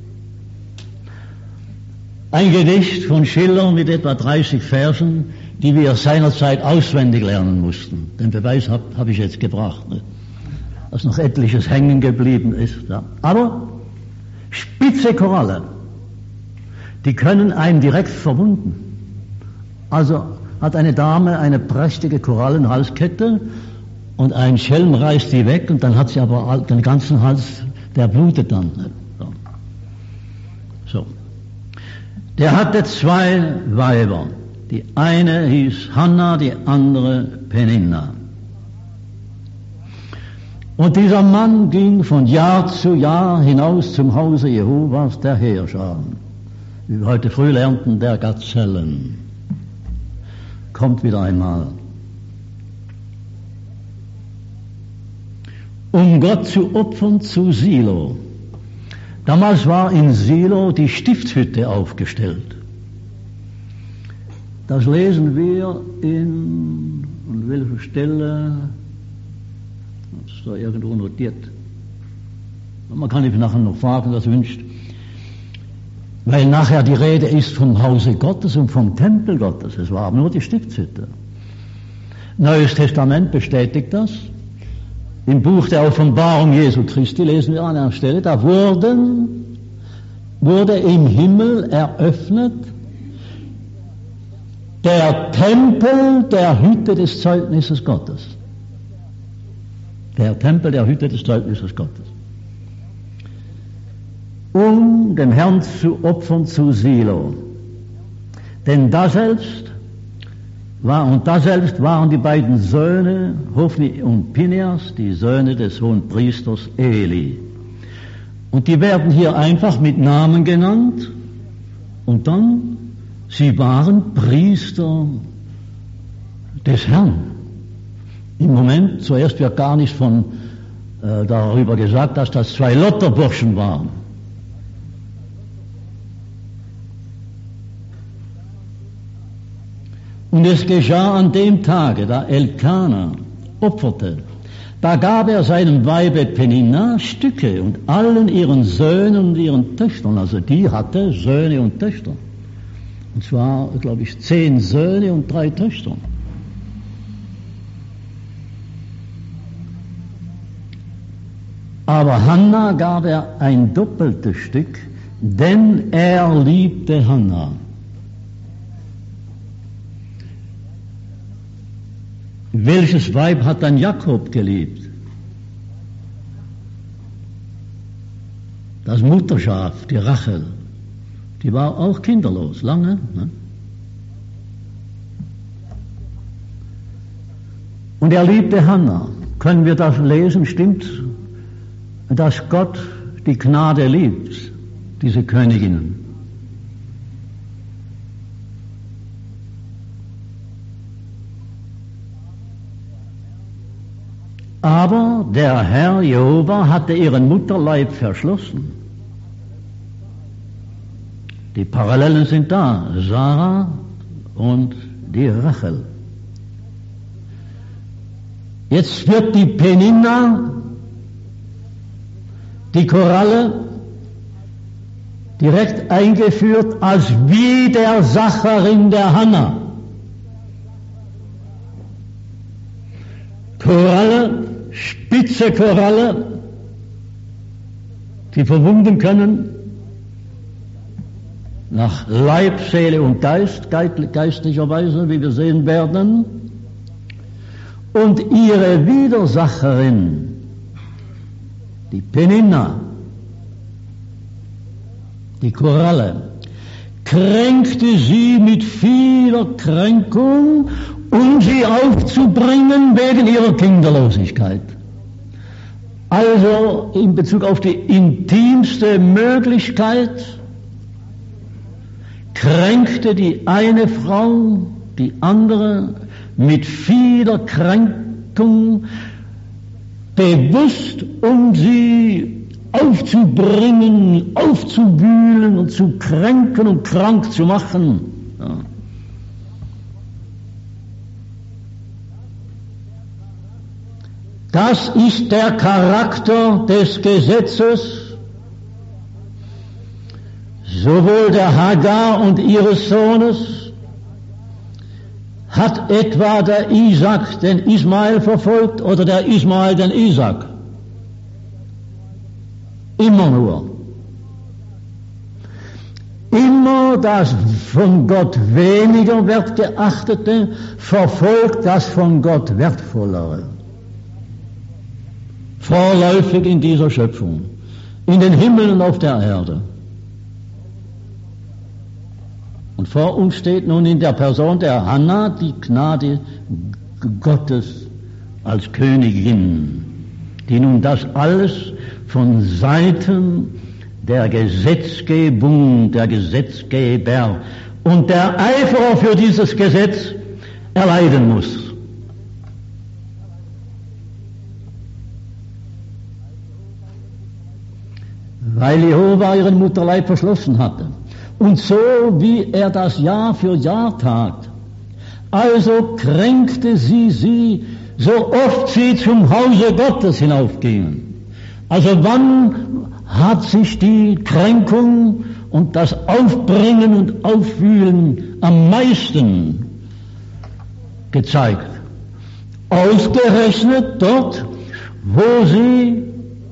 Ein Gedicht von Schiller mit etwa 30 Versen, die wir seinerzeit auswendig lernen mussten. Den Beweis hab ich jetzt gebracht, ne? Dass noch etliches hängen geblieben ist. Ja. Aber spitze Koralle, die können einen direkt verwunden. Also hat eine Dame eine prächtige Korallenhalskette und ein Schelm reißt die weg, und dann hat sie aber den ganzen Hals, der blutet dann. Ne? So. Der hatte 2 Weiber. Die eine hieß Hannah, die andere Peninna. Und dieser Mann ging von Jahr zu Jahr hinaus zum Hause Jehovas der Heerscharen. Wie wir heute früh lernten, der Gazellen. Kommt wieder einmal. Um Gott zu opfern zu Silo. Damals war in Silo die Stiftshütte aufgestellt. Das lesen wir in welcher Stelle, das ist da irgendwo notiert. Man kann ihn nachher noch fragen, was wünscht. Weil nachher die Rede ist vom Hause Gottes und vom Tempel Gottes. Es war aber nur die Stiftshütte. Neues Testament bestätigt das. Im Buch der Offenbarung Jesu Christi lesen wir an einer Stelle, da wurde im Himmel eröffnet der Tempel der Hütte des Zeugnisses Gottes. Der Tempel der Hütte des Zeugnisses Gottes. Um dem Herrn zu opfern zu Silo. Denn da selbst waren die beiden Söhne, Hophni und Pinehas, die Söhne des hohen Priesters Eli. Und die werden hier einfach mit Namen genannt. Und dann, sie waren Priester des Herrn. Im Moment, zuerst wird gar nicht darüber gesagt, dass das zwei Lotterburschen waren. Und es geschah an dem Tage, da Elkana opferte, da gab er seinem Weibe Peninna Stücke und allen ihren Söhnen und ihren Töchtern. Also die hatte Söhne und Töchter. Und zwar, glaube ich, 10 Söhne und 3 Töchter. Aber Hannah gab er ein doppeltes Stück, denn er liebte Hannah. Welches Weib hat dann Jakob geliebt? Das Mutterschaf, die Rachel. Die war auch kinderlos, lange. Ne? Und er liebte Hannah. Können wir das lesen? Stimmt, dass Gott die Gnade liebt, diese Königinnen? Aber der Herr Jehova hatte ihren Mutterleib verschlossen. Die Parallelen sind da, Sarah und die Rachel. Jetzt wird die Peninna, die Koralle, direkt eingeführt als Widersacherin der Hannah. Koralle, spitze Koralle, die verwunden können nach Leib, Seele und Geist, geistlicherweise, wie wir sehen werden. Und ihre Widersacherin, die Peninna, die Koralle, kränkte sie mit vieler Kränkung, um sie aufzubringen wegen ihrer Kinderlosigkeit. Also in Bezug auf die intimste Möglichkeit kränkte die eine Frau die andere mit vieler Kränkung, bewusst, um sie aufzubringen, aufzuwühlen und zu kränken und krank zu machen. Ja. Das ist der Charakter des Gesetzes, sowohl der Hagar und ihres Sohnes. Hat etwa der Isaac den Ismael verfolgt oder der Ismael den Isaac? Immer nur. Immer das von Gott weniger wertgeachtete verfolgt das von Gott wertvollere. Vorläufig in dieser Schöpfung, in den Himmeln und auf der Erde. Und vor uns steht nun in der Person der Hannah die Gnade Gottes als Königin, die nun das alles von Seiten der Gesetzgebung, der Gesetzgeber und der Eiferer für dieses Gesetz erleiden muss. Weil Jehova ihren Mutterleib verschlossen hatte. Und so wie er das Jahr für Jahr tat, Also kränkte sie, so oft sie zum Hause Gottes hinaufgingen. Also wann hat sich die Kränkung und das Aufbringen und Aufwühlen am meisten gezeigt? Ausgerechnet dort, wo sie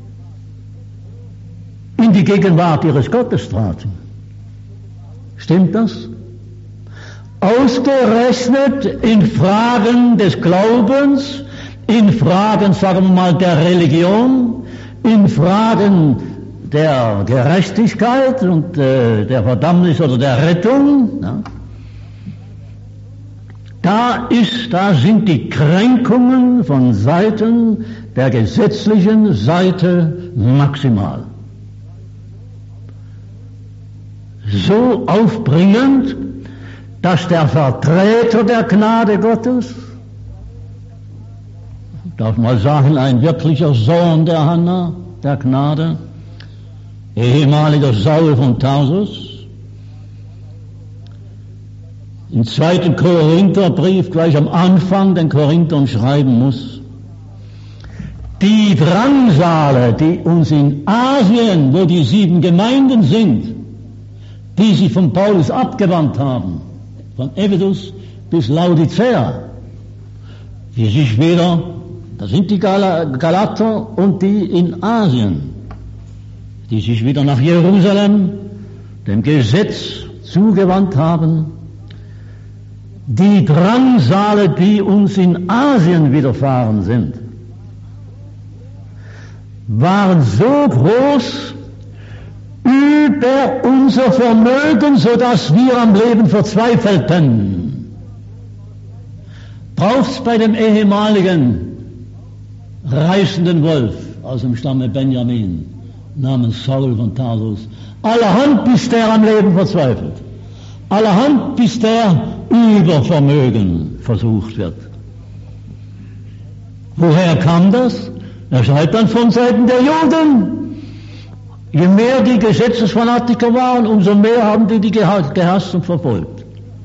in die Gegenwart ihres Gottes traten. Stimmt das? Ausgerechnet in Fragen des Glaubens, in Fragen, sagen wir mal, der Religion, in Fragen der Gerechtigkeit und der Verdammnis oder der Rettung, ja. Da sind die Kränkungen von Seiten der gesetzlichen Seite maximal. So aufbringend, dass der Vertreter der Gnade Gottes, darf mal sagen, ein wirklicher Sohn der Hannah, der Gnade, ehemaliger Saul von Tarsus, im 2. Korintherbrief gleich am Anfang den Korinthern schreiben muss, die Drangsale, die uns in Asien, wo die 7 Gemeinden sind, die sich von Paulus abgewandt haben, von Ephesus bis Laodicea, die sich wieder, das sind die Galater und die in Asien, die sich wieder nach Jerusalem, dem Gesetz zugewandt haben, die Drangsale, die uns in Asien widerfahren sind, waren so groß über unser Vermögen, sodass wir am Leben verzweifelten. Braucht's bei dem ehemaligen reißenden Wolf aus dem Stamme Benjamin namens Saul von Tarsus allerhand, bis der am Leben verzweifelt. Allerhand, bis der über Vermögen versucht wird. Woher kam das? Er schreibt dann von Seiten der Juden. Je mehr die Gesetzesfanatiker waren, umso mehr haben die gehasst und verfolgt.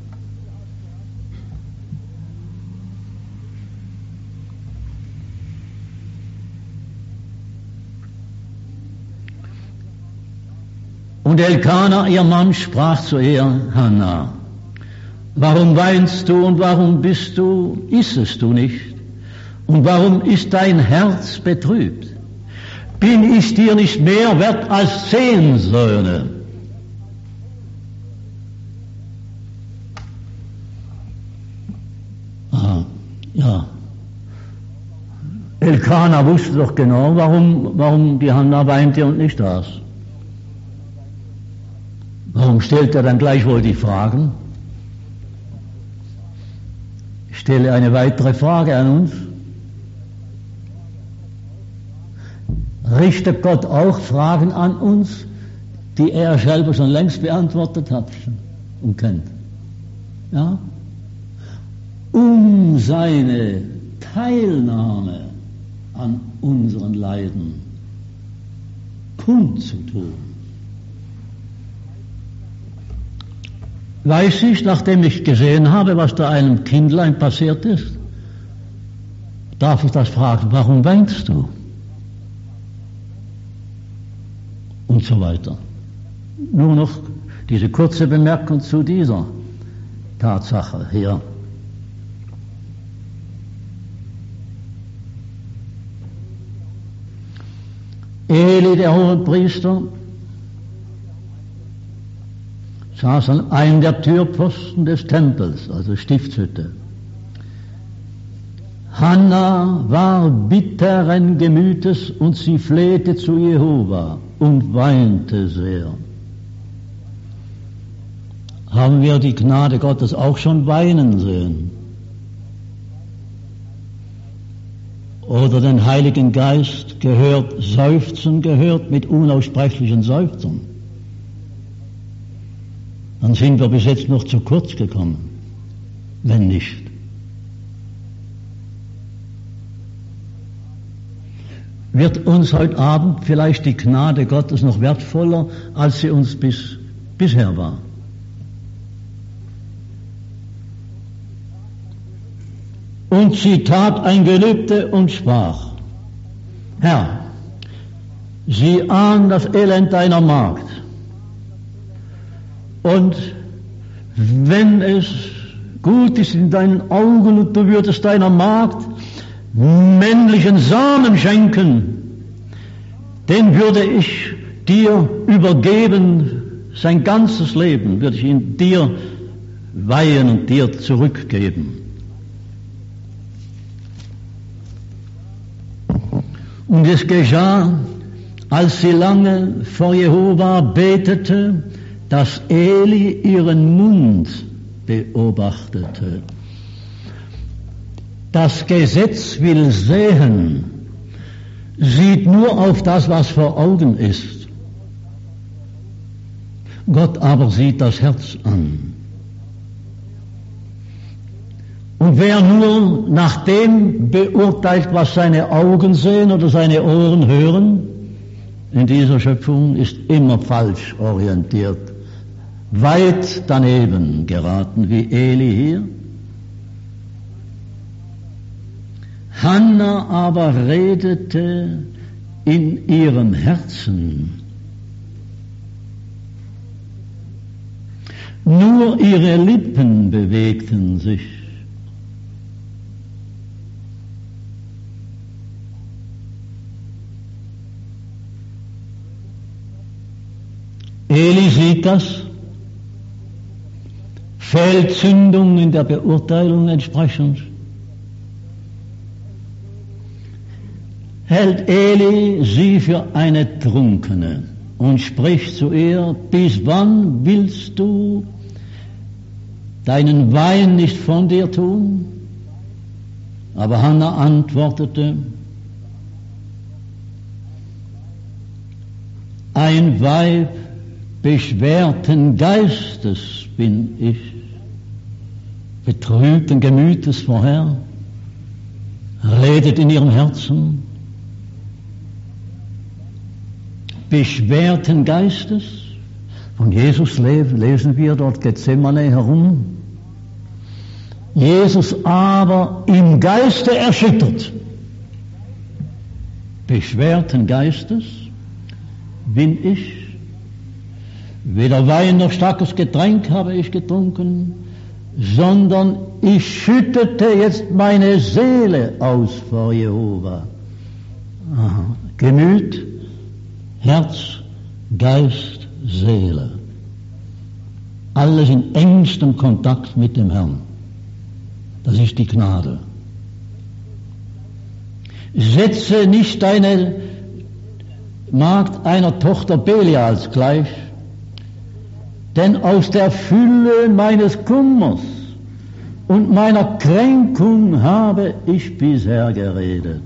Und Elkana, ihr Mann, sprach zu ihr, Hannah, warum weinst du und warum issest du nicht? Und warum ist dein Herz betrübt? Bin ich dir nicht mehr wert als 10 Söhne? Aha, ja. Elkana wusste doch genau, warum die Hannah weinte und nicht aß. Warum stellt er dann gleichwohl die Fragen? Ich stelle eine weitere Frage an uns. Richtet Gott auch Fragen an uns, die er selber schon längst beantwortet hat und kennt? Ja? Um seine Teilnahme an unseren Leiden kundzutun. Weiß ich, nachdem ich gesehen habe, was da einem Kindlein passiert ist, darf ich das fragen, warum weinst du? Und so weiter. Nur noch diese kurze Bemerkung zu dieser Tatsache hier. Eli, der Hohenpriester, saß an einem der Türpfosten des Tempels, also Stiftshütte. Hannah war bitteren Gemütes und sie flehte zu Jehova und weinte sehr. Haben wir die Gnade Gottes auch schon weinen sehen? Oder den Heiligen Geist Seufzen gehört mit unaussprechlichen Seufzern? Dann sind wir bis jetzt noch zu kurz gekommen, wenn nicht. Wird uns heute Abend vielleicht die Gnade Gottes noch wertvoller, als sie uns bisher war? Und sie tat ein Gelübde und sprach: Herr, sie ahnen das Elend deiner Magd. Und wenn es gut ist in deinen Augen und du würdest deiner Magd männlichen Samen schenken, den würde ich dir übergeben, sein ganzes Leben würde ich ihn dir weihen und dir zurückgeben. Und es geschah, als sie lange vor Jehova betete, dass Eli ihren Mund beobachtete. Das Gesetz will sehen, sieht nur auf das, was vor Augen ist. Gott aber sieht das Herz an. Und wer nur nach dem beurteilt, was seine Augen sehen oder seine Ohren hören, in dieser Schöpfung ist immer falsch orientiert, weit daneben geraten, wie Eli hier. Hannah aber redete in ihrem Herzen. Nur ihre Lippen bewegten sich. Eli sieht das, Fehlzündung in der Beurteilung entsprechend. Hält Eli sie für eine Trunkene und spricht zu ihr: Bis wann willst du deinen Wein nicht von dir tun? Aber Hannah antwortete: Ein Weib beschwerten Geistes bin ich, betrübten Gemütes vorher, redet in ihrem Herzen. Beschwerten Geistes. Von Jesus lesen wir dort Gethsemane herum. Jesus aber im Geiste erschüttert. Beschwerten Geistes bin ich. Weder Wein noch starkes Getränk habe ich getrunken, sondern ich schüttete jetzt meine Seele aus vor Jehova. Aha. Gemüt, Herz, Geist, Seele. Alles in engstem Kontakt mit dem Herrn. Das ist die Gnade. Setze nicht deine Magd einer Tochter Belials gleich, denn aus der Fülle meines Kummers und meiner Kränkung habe ich bisher geredet.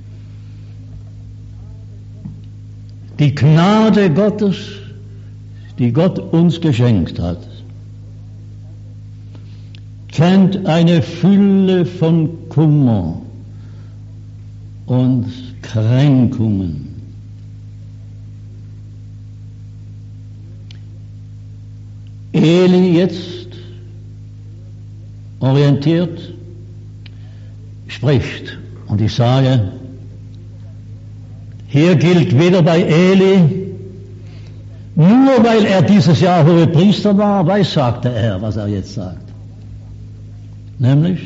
Die Gnade Gottes, die Gott uns geschenkt hat, kennt eine Fülle von Kummer und Kränkungen. Eli jetzt orientiert spricht, und ich sage, hier gilt weder bei Eli, nur weil er dieses Jahr Hohepriester war, weissagte er, was er jetzt sagt. Nämlich,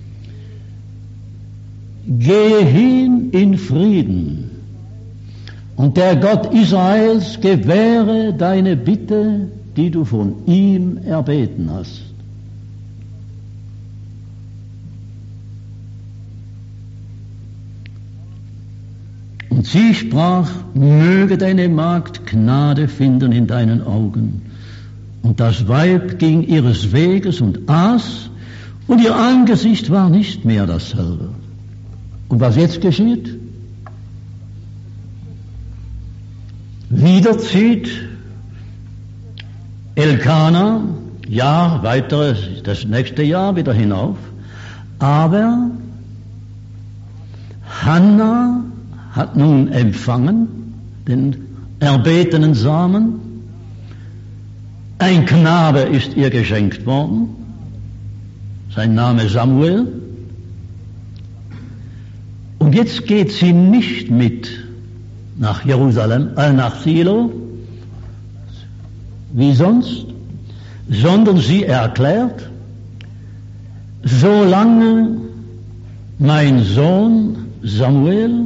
gehe hin in Frieden, und der Gott Israels gewähre deine Bitte, die du von ihm erbeten hast. Und sie sprach, möge deine Magd Gnade finden in deinen Augen. Und das Weib ging ihres Weges und aß, und ihr Angesicht war nicht mehr dasselbe. Und was jetzt geschieht? Wieder zieht Elkana, Jahr, weiteres, das nächste Jahr wieder hinauf. Aber Hannah hat nun empfangen den erbetenen Samen. Ein Knabe ist ihr geschenkt worden. Sein Name Samuel. Und jetzt geht sie nicht mit nach Jerusalem, nach Silo, wie sonst, sondern sie erklärt, solange mein Sohn Samuel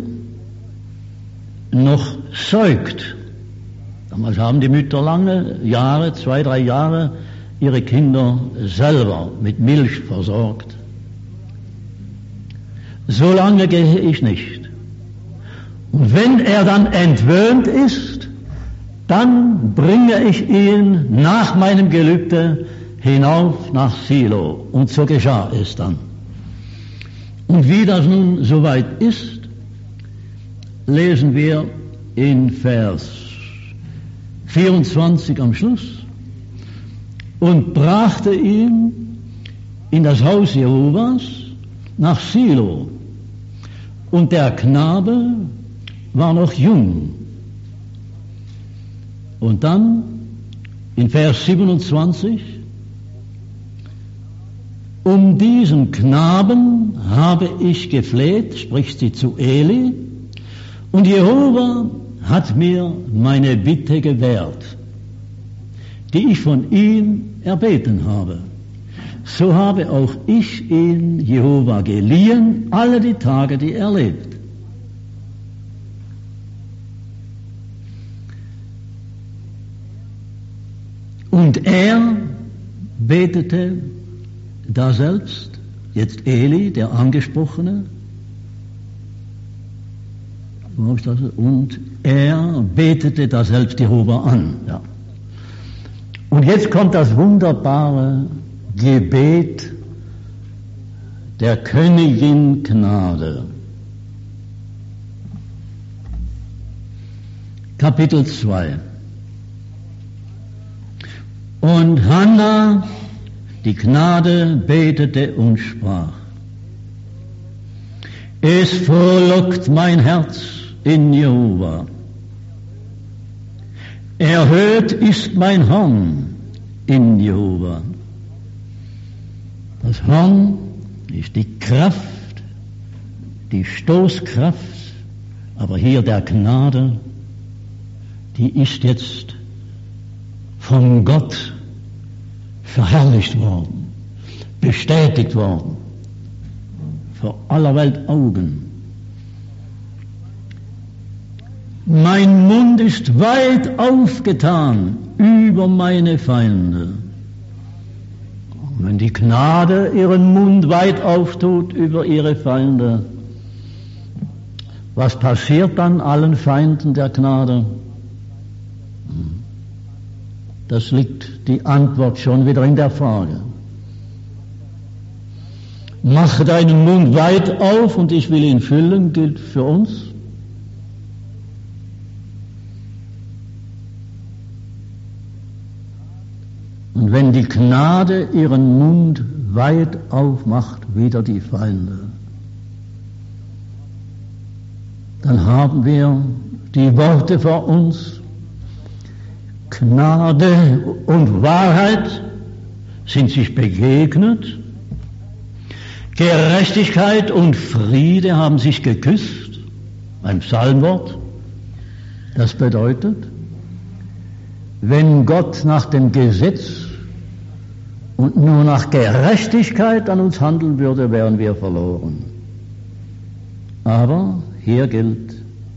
noch säugt, damals haben die Mütter lange Jahre, 2, 3 Jahre, ihre Kinder selber mit Milch versorgt. So lange gehe ich nicht. Und wenn er dann entwöhnt ist, dann bringe ich ihn nach meinem Gelübde hinauf nach Silo. Und so geschah es dann. Und wie das nun soweit ist, lesen wir in Vers 24 am Schluss. Und brachte ihn in das Haus Jehovas nach Silo. Und der Knabe war noch jung. Und dann in Vers 27, um diesen Knaben habe ich gefleht, spricht sie zu Eli, und Jehova hat mir meine Bitte gewährt, die ich von ihm erbeten habe. So habe auch ich ihn Jehova geliehen, alle die Tage, die er lebt. Und er betete daselbst, jetzt Eli, der Angesprochene, und er betete daselbst Jehova an. Ja. Und jetzt kommt das wunderbare Gebet der Königin Gnade. Kapitel 2. Und Hannah, die Gnade, betete und sprach: Es frohlockt mein Herz in Jehova. Erhöht ist mein Horn in Jehova. Das Horn ist die Kraft, die Stoßkraft, aber hier der Gnade, die ist jetzt von Gott verherrlicht worden, bestätigt worden, vor aller Welt Augen. Mein Mund ist weit aufgetan über meine Feinde. Und wenn die Gnade ihren Mund weit auftut über ihre Feinde, was passiert dann allen Feinden der Gnade? Das liegt die Antwort schon wieder in der Frage. Mach deinen Mund weit auf und ich will ihn füllen, gilt für uns. Und wenn die Gnade ihren Mund weit aufmacht, wieder die Feinde, dann haben wir die Worte vor uns: Gnade und Wahrheit sind sich begegnet, Gerechtigkeit und Friede haben sich geküsst, ein Psalmwort. Das bedeutet, wenn Gott nach dem Gesetz und nur nach Gerechtigkeit an uns handeln würde, wären wir verloren. Aber hier gilt: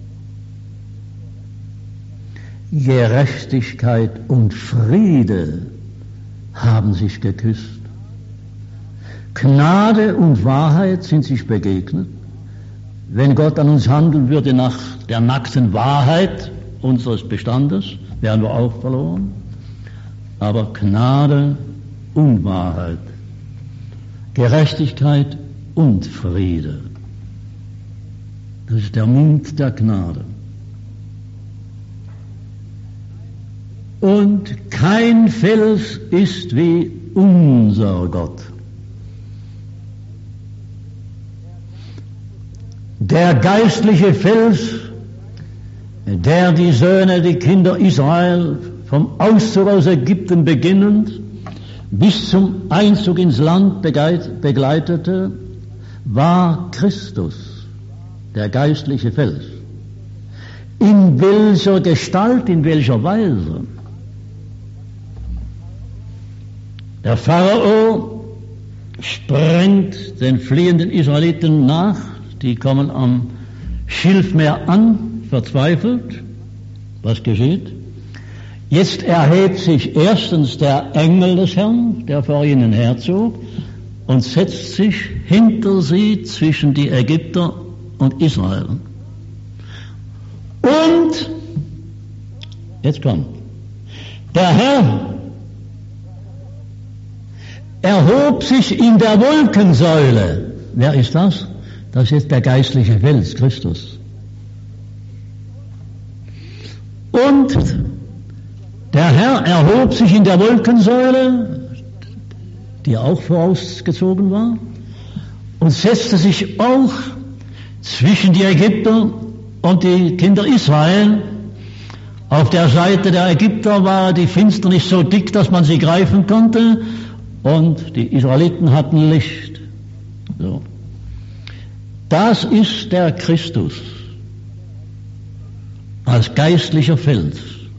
Gerechtigkeit und Friede haben sich geküsst. Gnade und Wahrheit sind sich begegnet. Wenn Gott an uns handeln würde nach der nackten Wahrheit unseres Bestandes, wären wir auch verloren. Aber Gnade und Wahrheit, Gerechtigkeit und Friede, das ist der Mund der Gnade. Und kein Fels ist wie unser Gott. Der geistliche Fels, der die Söhne, die Kinder Israel vom Auszug aus Ägypten beginnend bis zum Einzug ins Land begleitete, war Christus. der geistliche Fels. In welcher Gestalt, in welcher Weise? Der Pharao sprengt den fliehenden Israeliten nach, die kommen am Schilfmeer an, verzweifelt. Was geschieht? Jetzt erhebt sich erstens der Engel des Herrn, der vor ihnen herzog, und setzt sich hinter sie zwischen die Ägypter und Israel. Und, jetzt kommt, der Herr erhob sich in der Wolkensäule. Wer ist das? Das ist der geistliche Fels, Christus. Und der Herr erhob sich in der Wolkensäule, die auch vorausgezogen war, und setzte sich auch zwischen die Ägypter und die Kinder Israel. Auf der Seite der Ägypter war die Finsternis so dick, dass man sie greifen konnte, und die Israeliten hatten Licht. So. Das ist der Christus als geistlicher Fels.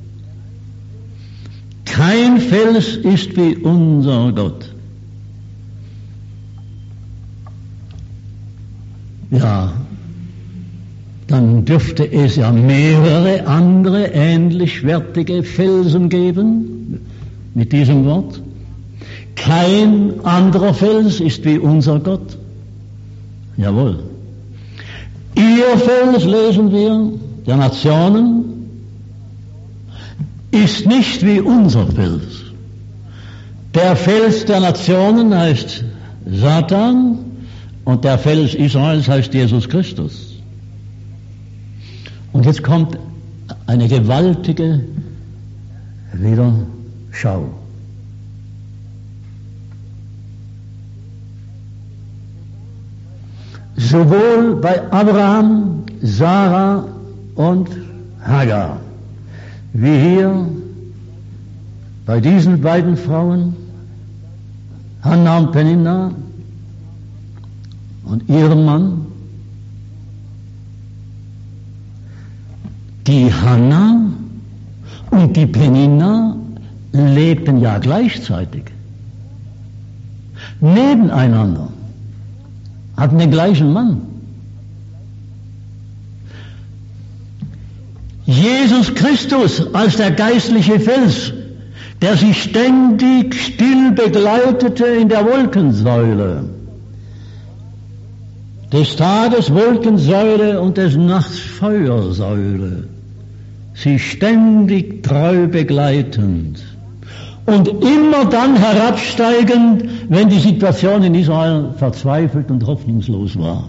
Kein Fels ist wie unser Gott. Ja, dann dürfte es ja mehrere andere ähnlich wertige Felsen geben mit diesem Wort. Kein anderer Fels ist wie unser Gott. Jawohl. Ihr Fels, lesen wir, der Nationen, ist nicht wie unser Fels. Der Fels der Nationen heißt Satan und der Fels Israels heißt Jesus Christus. Und jetzt kommt eine gewaltige Wiederschau. Sowohl bei Abraham, Sarah und Hagar, wie hier bei diesen beiden Frauen, Hannah und Peninna und ihrem Mann, die Hannah und die Peninna lebten ja gleichzeitig, nebeneinander, hatten den gleichen Mann. Jesus Christus als der geistliche Fels, der sie ständig still begleitete in der Wolkensäule. Des Tages Wolkensäule und des Nachts Feuersäule. Sie ständig treu begleitend. Und immer dann herabsteigend, wenn die Situation in Israel verzweifelt und hoffnungslos war.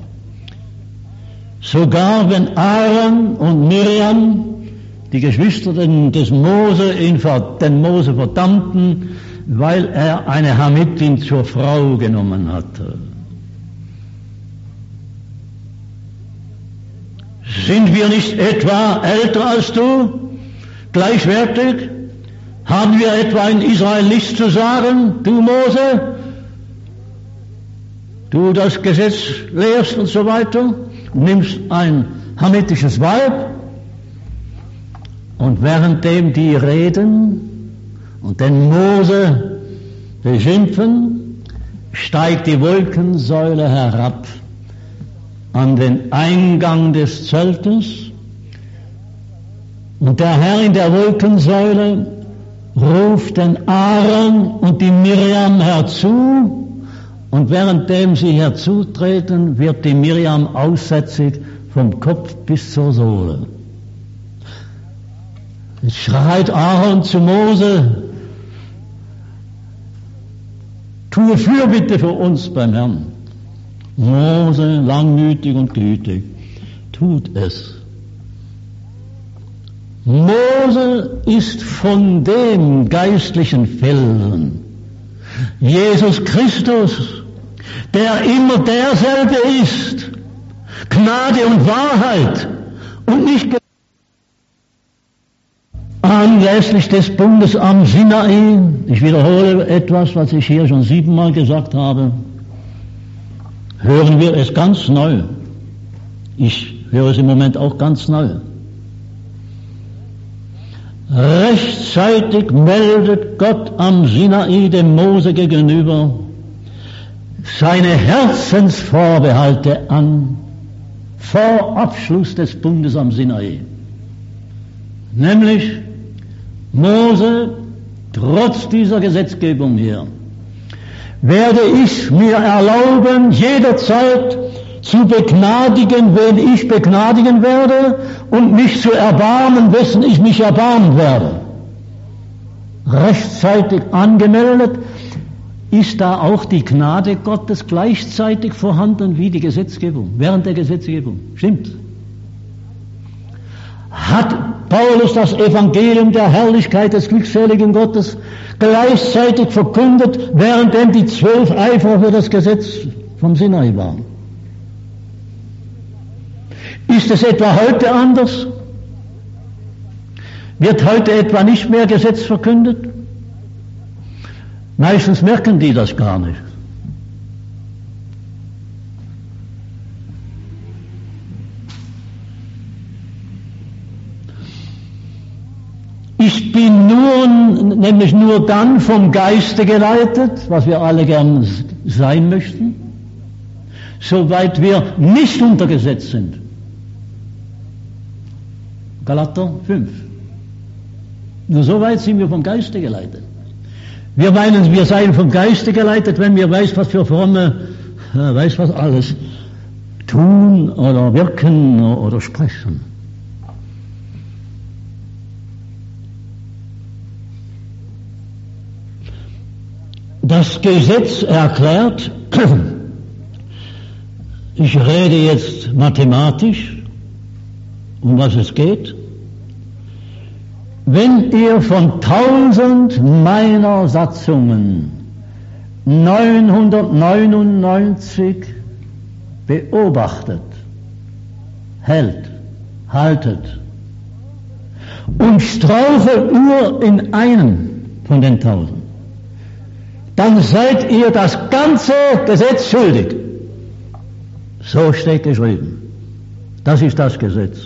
Sogar wenn Aaron und Miriam, die Geschwister des Mose, den Mose verdammten, weil er eine Hamitin zur Frau genommen hatte. Sind wir nicht etwa älter als du, gleichwertig? Haben wir etwa in Israel nichts zu sagen, du Mose? Du das Gesetz lehrst und so weiter, nimmst ein hamitisches Weib und währenddem die reden und den Mose beschimpfen, steigt die Wolkensäule herab an den Eingang des Zeltes und der Herr in der Wolkensäule ruft den Aaron und die Miriam herzu, und währenddem sie herzutreten, wird die Miriam aussätzig vom Kopf bis zur Sohle. Jetzt schreit Aaron zu Mose, tue Fürbitte für uns beim Herrn. Mose, langmütig und gütig, tut es. Mose ist von dem geistlichen Felsen, Jesus Christus, der immer derselbe ist, Gnade und Wahrheit und nicht anlässlich des Bundes am Sinai. Ich wiederhole etwas, was ich hier schon 7-mal gesagt habe. Hören wir es ganz neu. Ich höre es im Moment auch ganz neu. Rechtzeitig meldet Gott am Sinai dem Mose gegenüber seine Herzensvorbehalte an vor Abschluss des Bundes am Sinai. Nämlich, Mose, trotz dieser Gesetzgebung hier, werde ich mir erlauben, jederzeit zu begnadigen, wen ich begnadigen werde, und mich zu erbarmen, wessen ich mich erbarmen werde. Rechtzeitig angemeldet, ist da auch die Gnade Gottes gleichzeitig vorhanden wie die Gesetzgebung, während der Gesetzgebung. Stimmt. Hat Paulus das Evangelium der Herrlichkeit des glückseligen Gottes gleichzeitig verkündet, währenddem die 12 Eifer für das Gesetz vom Sinai waren? Ist es etwa heute anders? Wird heute etwa nicht mehr Gesetz verkündet? Meistens merken die das gar nicht. Ich bin nämlich nur dann vom Geiste geleitet, was wir alle gern sein möchten, soweit wir nicht unter Gesetz sind. Galater 5. Nur so weit sind wir vom Geiste geleitet. Wir meinen, wir seien vom Geiste geleitet, wenn wir weiß, was für fromme, weiß was alles tun oder wirken oder sprechen. Das Gesetz erklärt, ich rede jetzt mathematisch, um was es geht. Wenn ihr von 1000 meiner Satzungen 999 beobachtet, haltet und strauchelt nur in einem von den 1000, dann seid ihr das ganze Gesetz schuldig. So steht geschrieben. Das ist das Gesetz.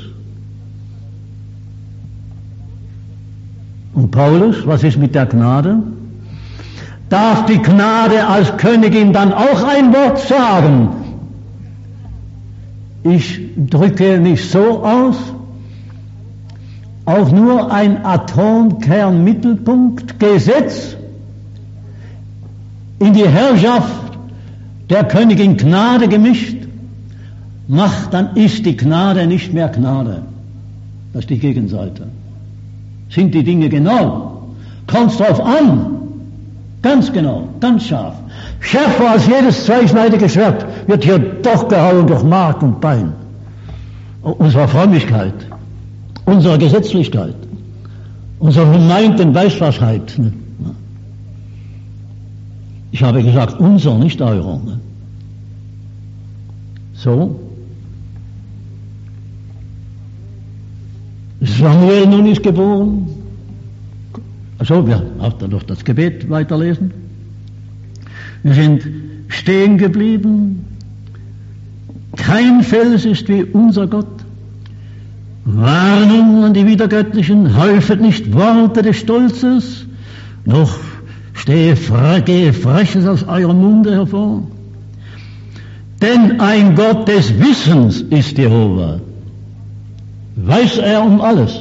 Und Paulus, was ist mit der Gnade? Darf die Gnade als Königin dann auch ein Wort sagen? Ich drücke mich so aus, auch nur ein Atomkernmittelpunkt Gesetz in die Herrschaft der Königin Gnade gemischt, macht, dann ist die Gnade nicht mehr Gnade. Das ist die Gegenseite. Sind die Dinge genau? Kommt's drauf an? Ganz genau, ganz scharf. Schärfer als jedes zweischneidige Schwert wird hier doch gehauen durch Mark und Bein. Unserer Frömmigkeit, unserer Gesetzlichkeit, unserer gemeinten Weißwaschheit. Ich habe gesagt, unser, nicht eurer. So. Samuel nun ist geboren. Also, wir haben dann noch das Gebet weiterlesen. Wir sind stehen geblieben. Kein Fels ist wie unser Gott. Warnung an die Widergöttlichen, häufet nicht Worte des Stolzes, noch gehe Freches aus eurem Munde hervor. Denn ein Gott des Wissens ist Jehova. Weiß er um alles.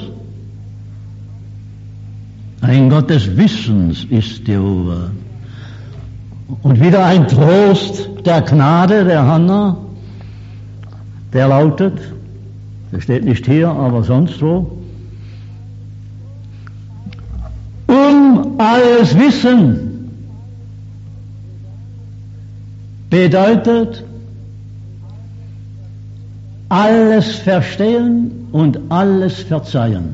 Ein Gott des Wissens ist Jehova. Und wieder ein Trost der Gnade der Hannah, der lautet, der steht nicht hier, aber sonst wo, um alles Wissen bedeutet alles verstehen und alles verzeihen.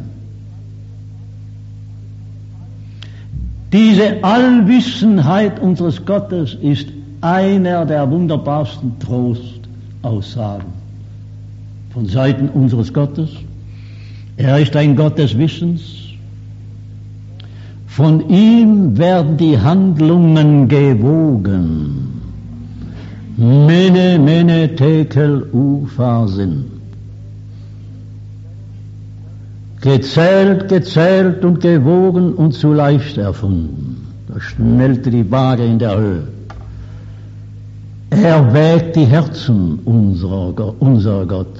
Diese Allwissenheit unseres Gottes ist einer der wunderbarsten Trostaussagen von Seiten unseres Gottes. Er ist ein Gott des Wissens. Von ihm werden die Handlungen gewogen. Mene, mene, tekel, upharsin. gezählt, gezählt und gewogen und zu leicht erfunden. Da schnellte die Waage in der Höhe. Er wägt die Herzen, unser Gott.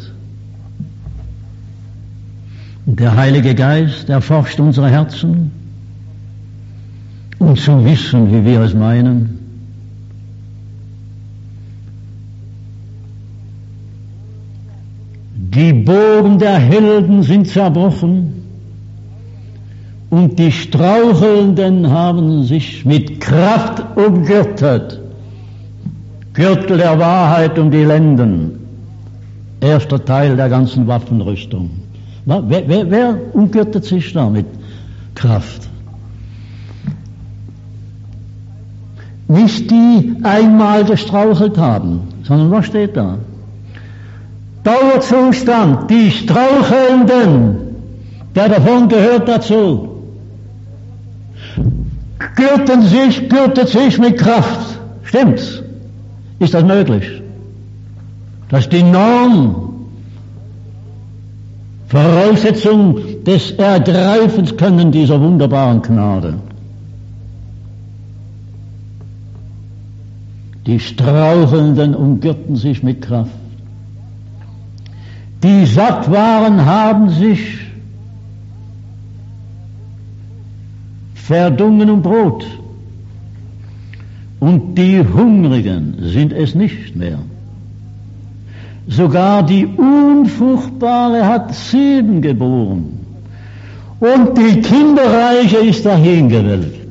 Und der Heilige Geist erforscht unsere Herzen, um zu wissen, wie wir es meinen. Die Bogen der Helden sind zerbrochen und die Strauchelnden haben sich mit Kraft umgürtet. Gürtel der Wahrheit um die Lenden. Erster Teil der ganzen Waffenrüstung. Wer umgürtet sich da mit Kraft? Nicht die einmal gestrauchelt haben, sondern was steht da? Dauerzustand, die Strauchelnden, der davon gehört dazu, gürtet sich mit Kraft. Stimmt's? Ist das möglich? Das ist die Norm, Voraussetzung des Ergreifens können dieser wunderbaren Gnade. Die Strauchelnden umgürten sich mit Kraft. Die satt waren, haben sich verdungen um Brot. Und die Hungrigen sind es nicht mehr. Sogar die Unfruchtbare hat 7 geboren. Und die Kinderreiche ist dahingewelkt.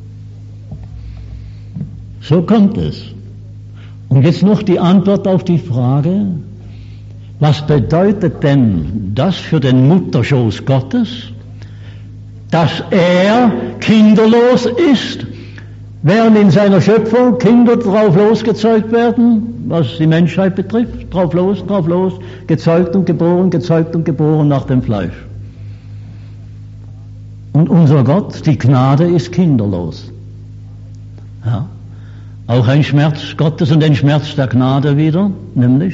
So kommt es. Und jetzt noch die Antwort auf die Frage, was bedeutet denn das für den Mutterschoß Gottes, dass er kinderlos ist, während in seiner Schöpfung Kinder drauf losgezeugt werden, was die Menschheit betrifft, drauf los, gezeugt und geboren nach dem Fleisch. Und unser Gott, die Gnade ist kinderlos. Ja. Auch ein Schmerz Gottes und ein Schmerz der Gnade wieder, nämlich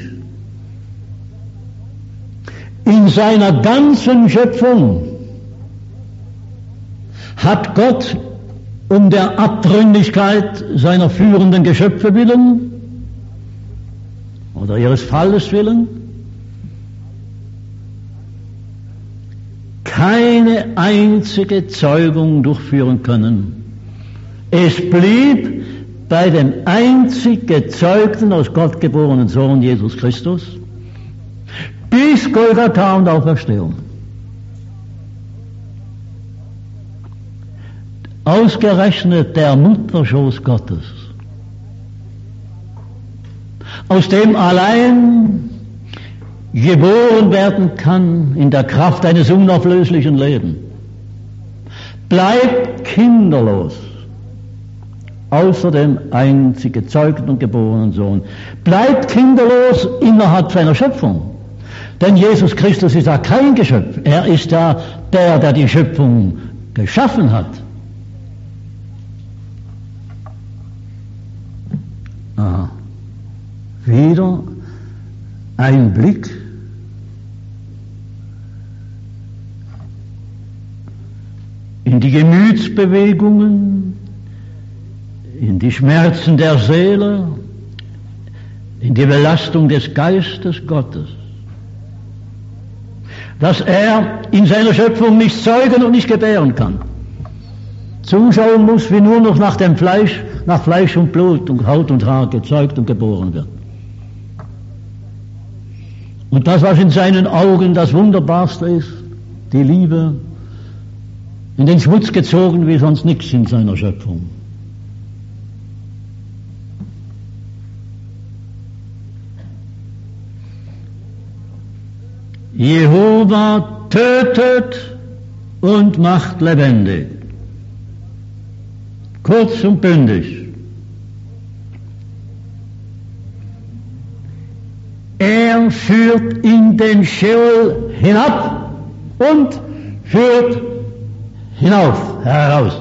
in seiner ganzen Schöpfung hat Gott um der Abtrünnigkeit seiner führenden Geschöpfe willen oder ihres Falles willen keine einzige Zeugung durchführen können. Es blieb bei dem einzig gezeugten, aus Gott geborenen Sohn Jesus Christus, bis Golgatha und Auferstehung. Ausgerechnet der Mutterschoß Gottes, aus dem allein geboren werden kann in der Kraft eines unauflöslichen Lebens, bleibt kinderlos, außer dem einzig gezeugten und geborenen Sohn, bleibt kinderlos innerhalb seiner Schöpfung. Denn Jesus Christus ist ja kein Geschöpf, er ist ja der die Schöpfung geschaffen hat. Aha. Wieder ein Blick in die Gemütsbewegungen, in die Schmerzen der Seele, in die Belastung des Geistes Gottes, dass er in seiner Schöpfung nicht zeugen und nicht gebären kann. Zuschauen muss, wie nur noch nach dem Fleisch, nach Fleisch und Blut und Haut und Haar gezeugt und geboren wird. Und das, was in seinen Augen das Wunderbarste ist, die Liebe, in den Schmutz gezogen wie sonst nichts in seiner Schöpfung. Jehova tötet und macht lebendig. Kurz und bündig. Er führt in den Scheol hinab und führt heraus.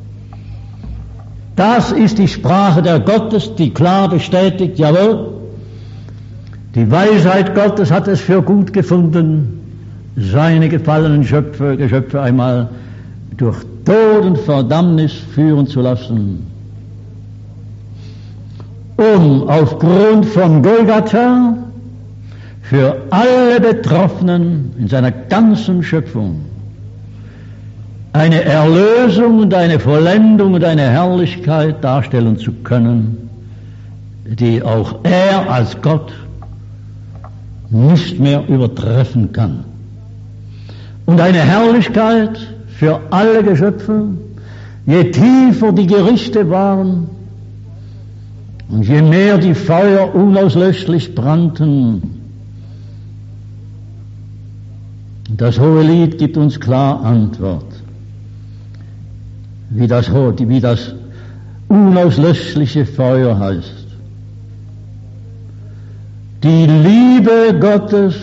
Das ist die Sprache der Gottes, die klar bestätigt, jawohl, die Weisheit Gottes hat es für gut gefunden, seine gefallenen Geschöpfe einmal durch Tod und Verdammnis führen zu lassen, um aufgrund von Golgatha für alle Betroffenen in seiner ganzen Schöpfung eine Erlösung und eine Vollendung und eine Herrlichkeit darstellen zu können, die auch er als Gott nicht mehr übertreffen kann. Und eine Herrlichkeit für alle Geschöpfe, je tiefer die Gerichte waren und je mehr die Feuer unauslöschlich brannten. Das hohe Lied gibt uns klar Antwort, wie das unauslöschliche Feuer heißt. Die Liebe Gottes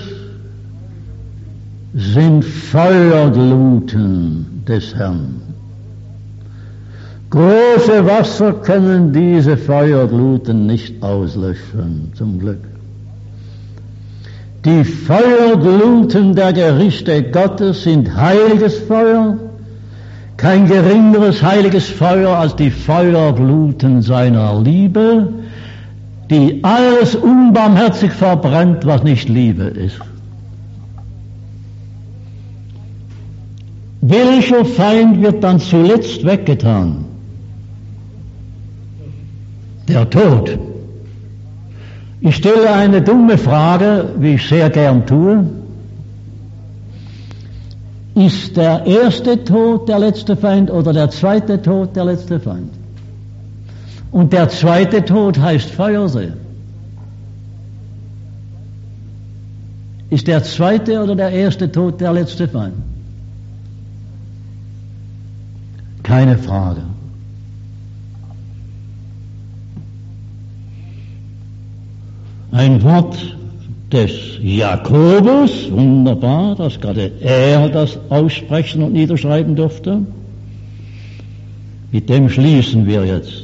sind Feuergluten des Herrn. Große Wasser können diese Feuergluten nicht auslöschen, zum Glück. Die Feuergluten der Gerichte Gottes sind heiliges Feuer, kein geringeres heiliges Feuer als die Feuergluten seiner Liebe, die alles unbarmherzig verbrennt, was nicht Liebe ist. Welcher Feind wird dann zuletzt weggetan? Der Tod. Ich stelle eine dumme Frage, wie ich sehr gern tue. Ist der erste Tod der letzte Feind oder der zweite Tod der letzte Feind? Und der zweite Tod heißt Feuersee. Ist der zweite oder der erste Tod der letzte Feind? Keine Frage. Ein Wort des Jakobus, wunderbar, dass gerade er das aussprechen und niederschreiben durfte. Mit dem schließen wir jetzt.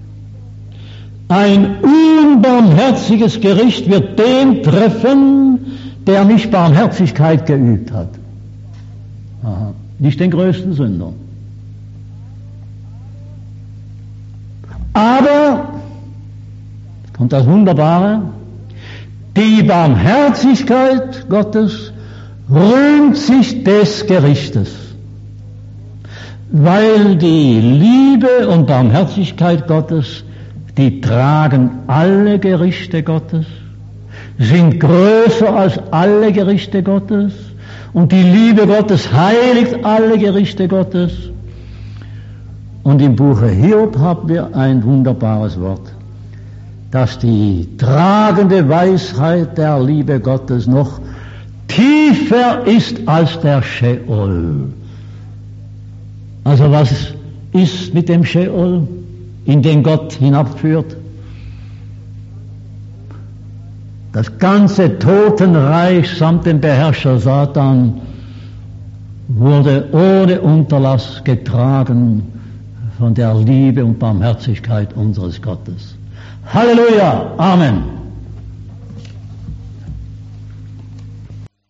Ein unbarmherziges Gericht wird den treffen, der nicht Barmherzigkeit geübt hat. Aha. Nicht den größten Sünder. Aber, kommt das Wunderbare, die Barmherzigkeit Gottes rühmt sich des Gerichtes, weil die Liebe und Barmherzigkeit Gottes, die tragen alle Gerichte Gottes, sind größer als alle Gerichte Gottes, und die Liebe Gottes heiligt alle Gerichte Gottes. Und im Buche Hiob haben wir ein wunderbares Wort, dass die tragende Weisheit der Liebe Gottes noch tiefer ist als der Scheol. Also was ist mit dem Scheol, in den Gott hinabführt? Das ganze Totenreich samt dem Beherrscher Satan wurde ohne Unterlass getragen von der Liebe und Barmherzigkeit unseres Gottes. Halleluja, Amen.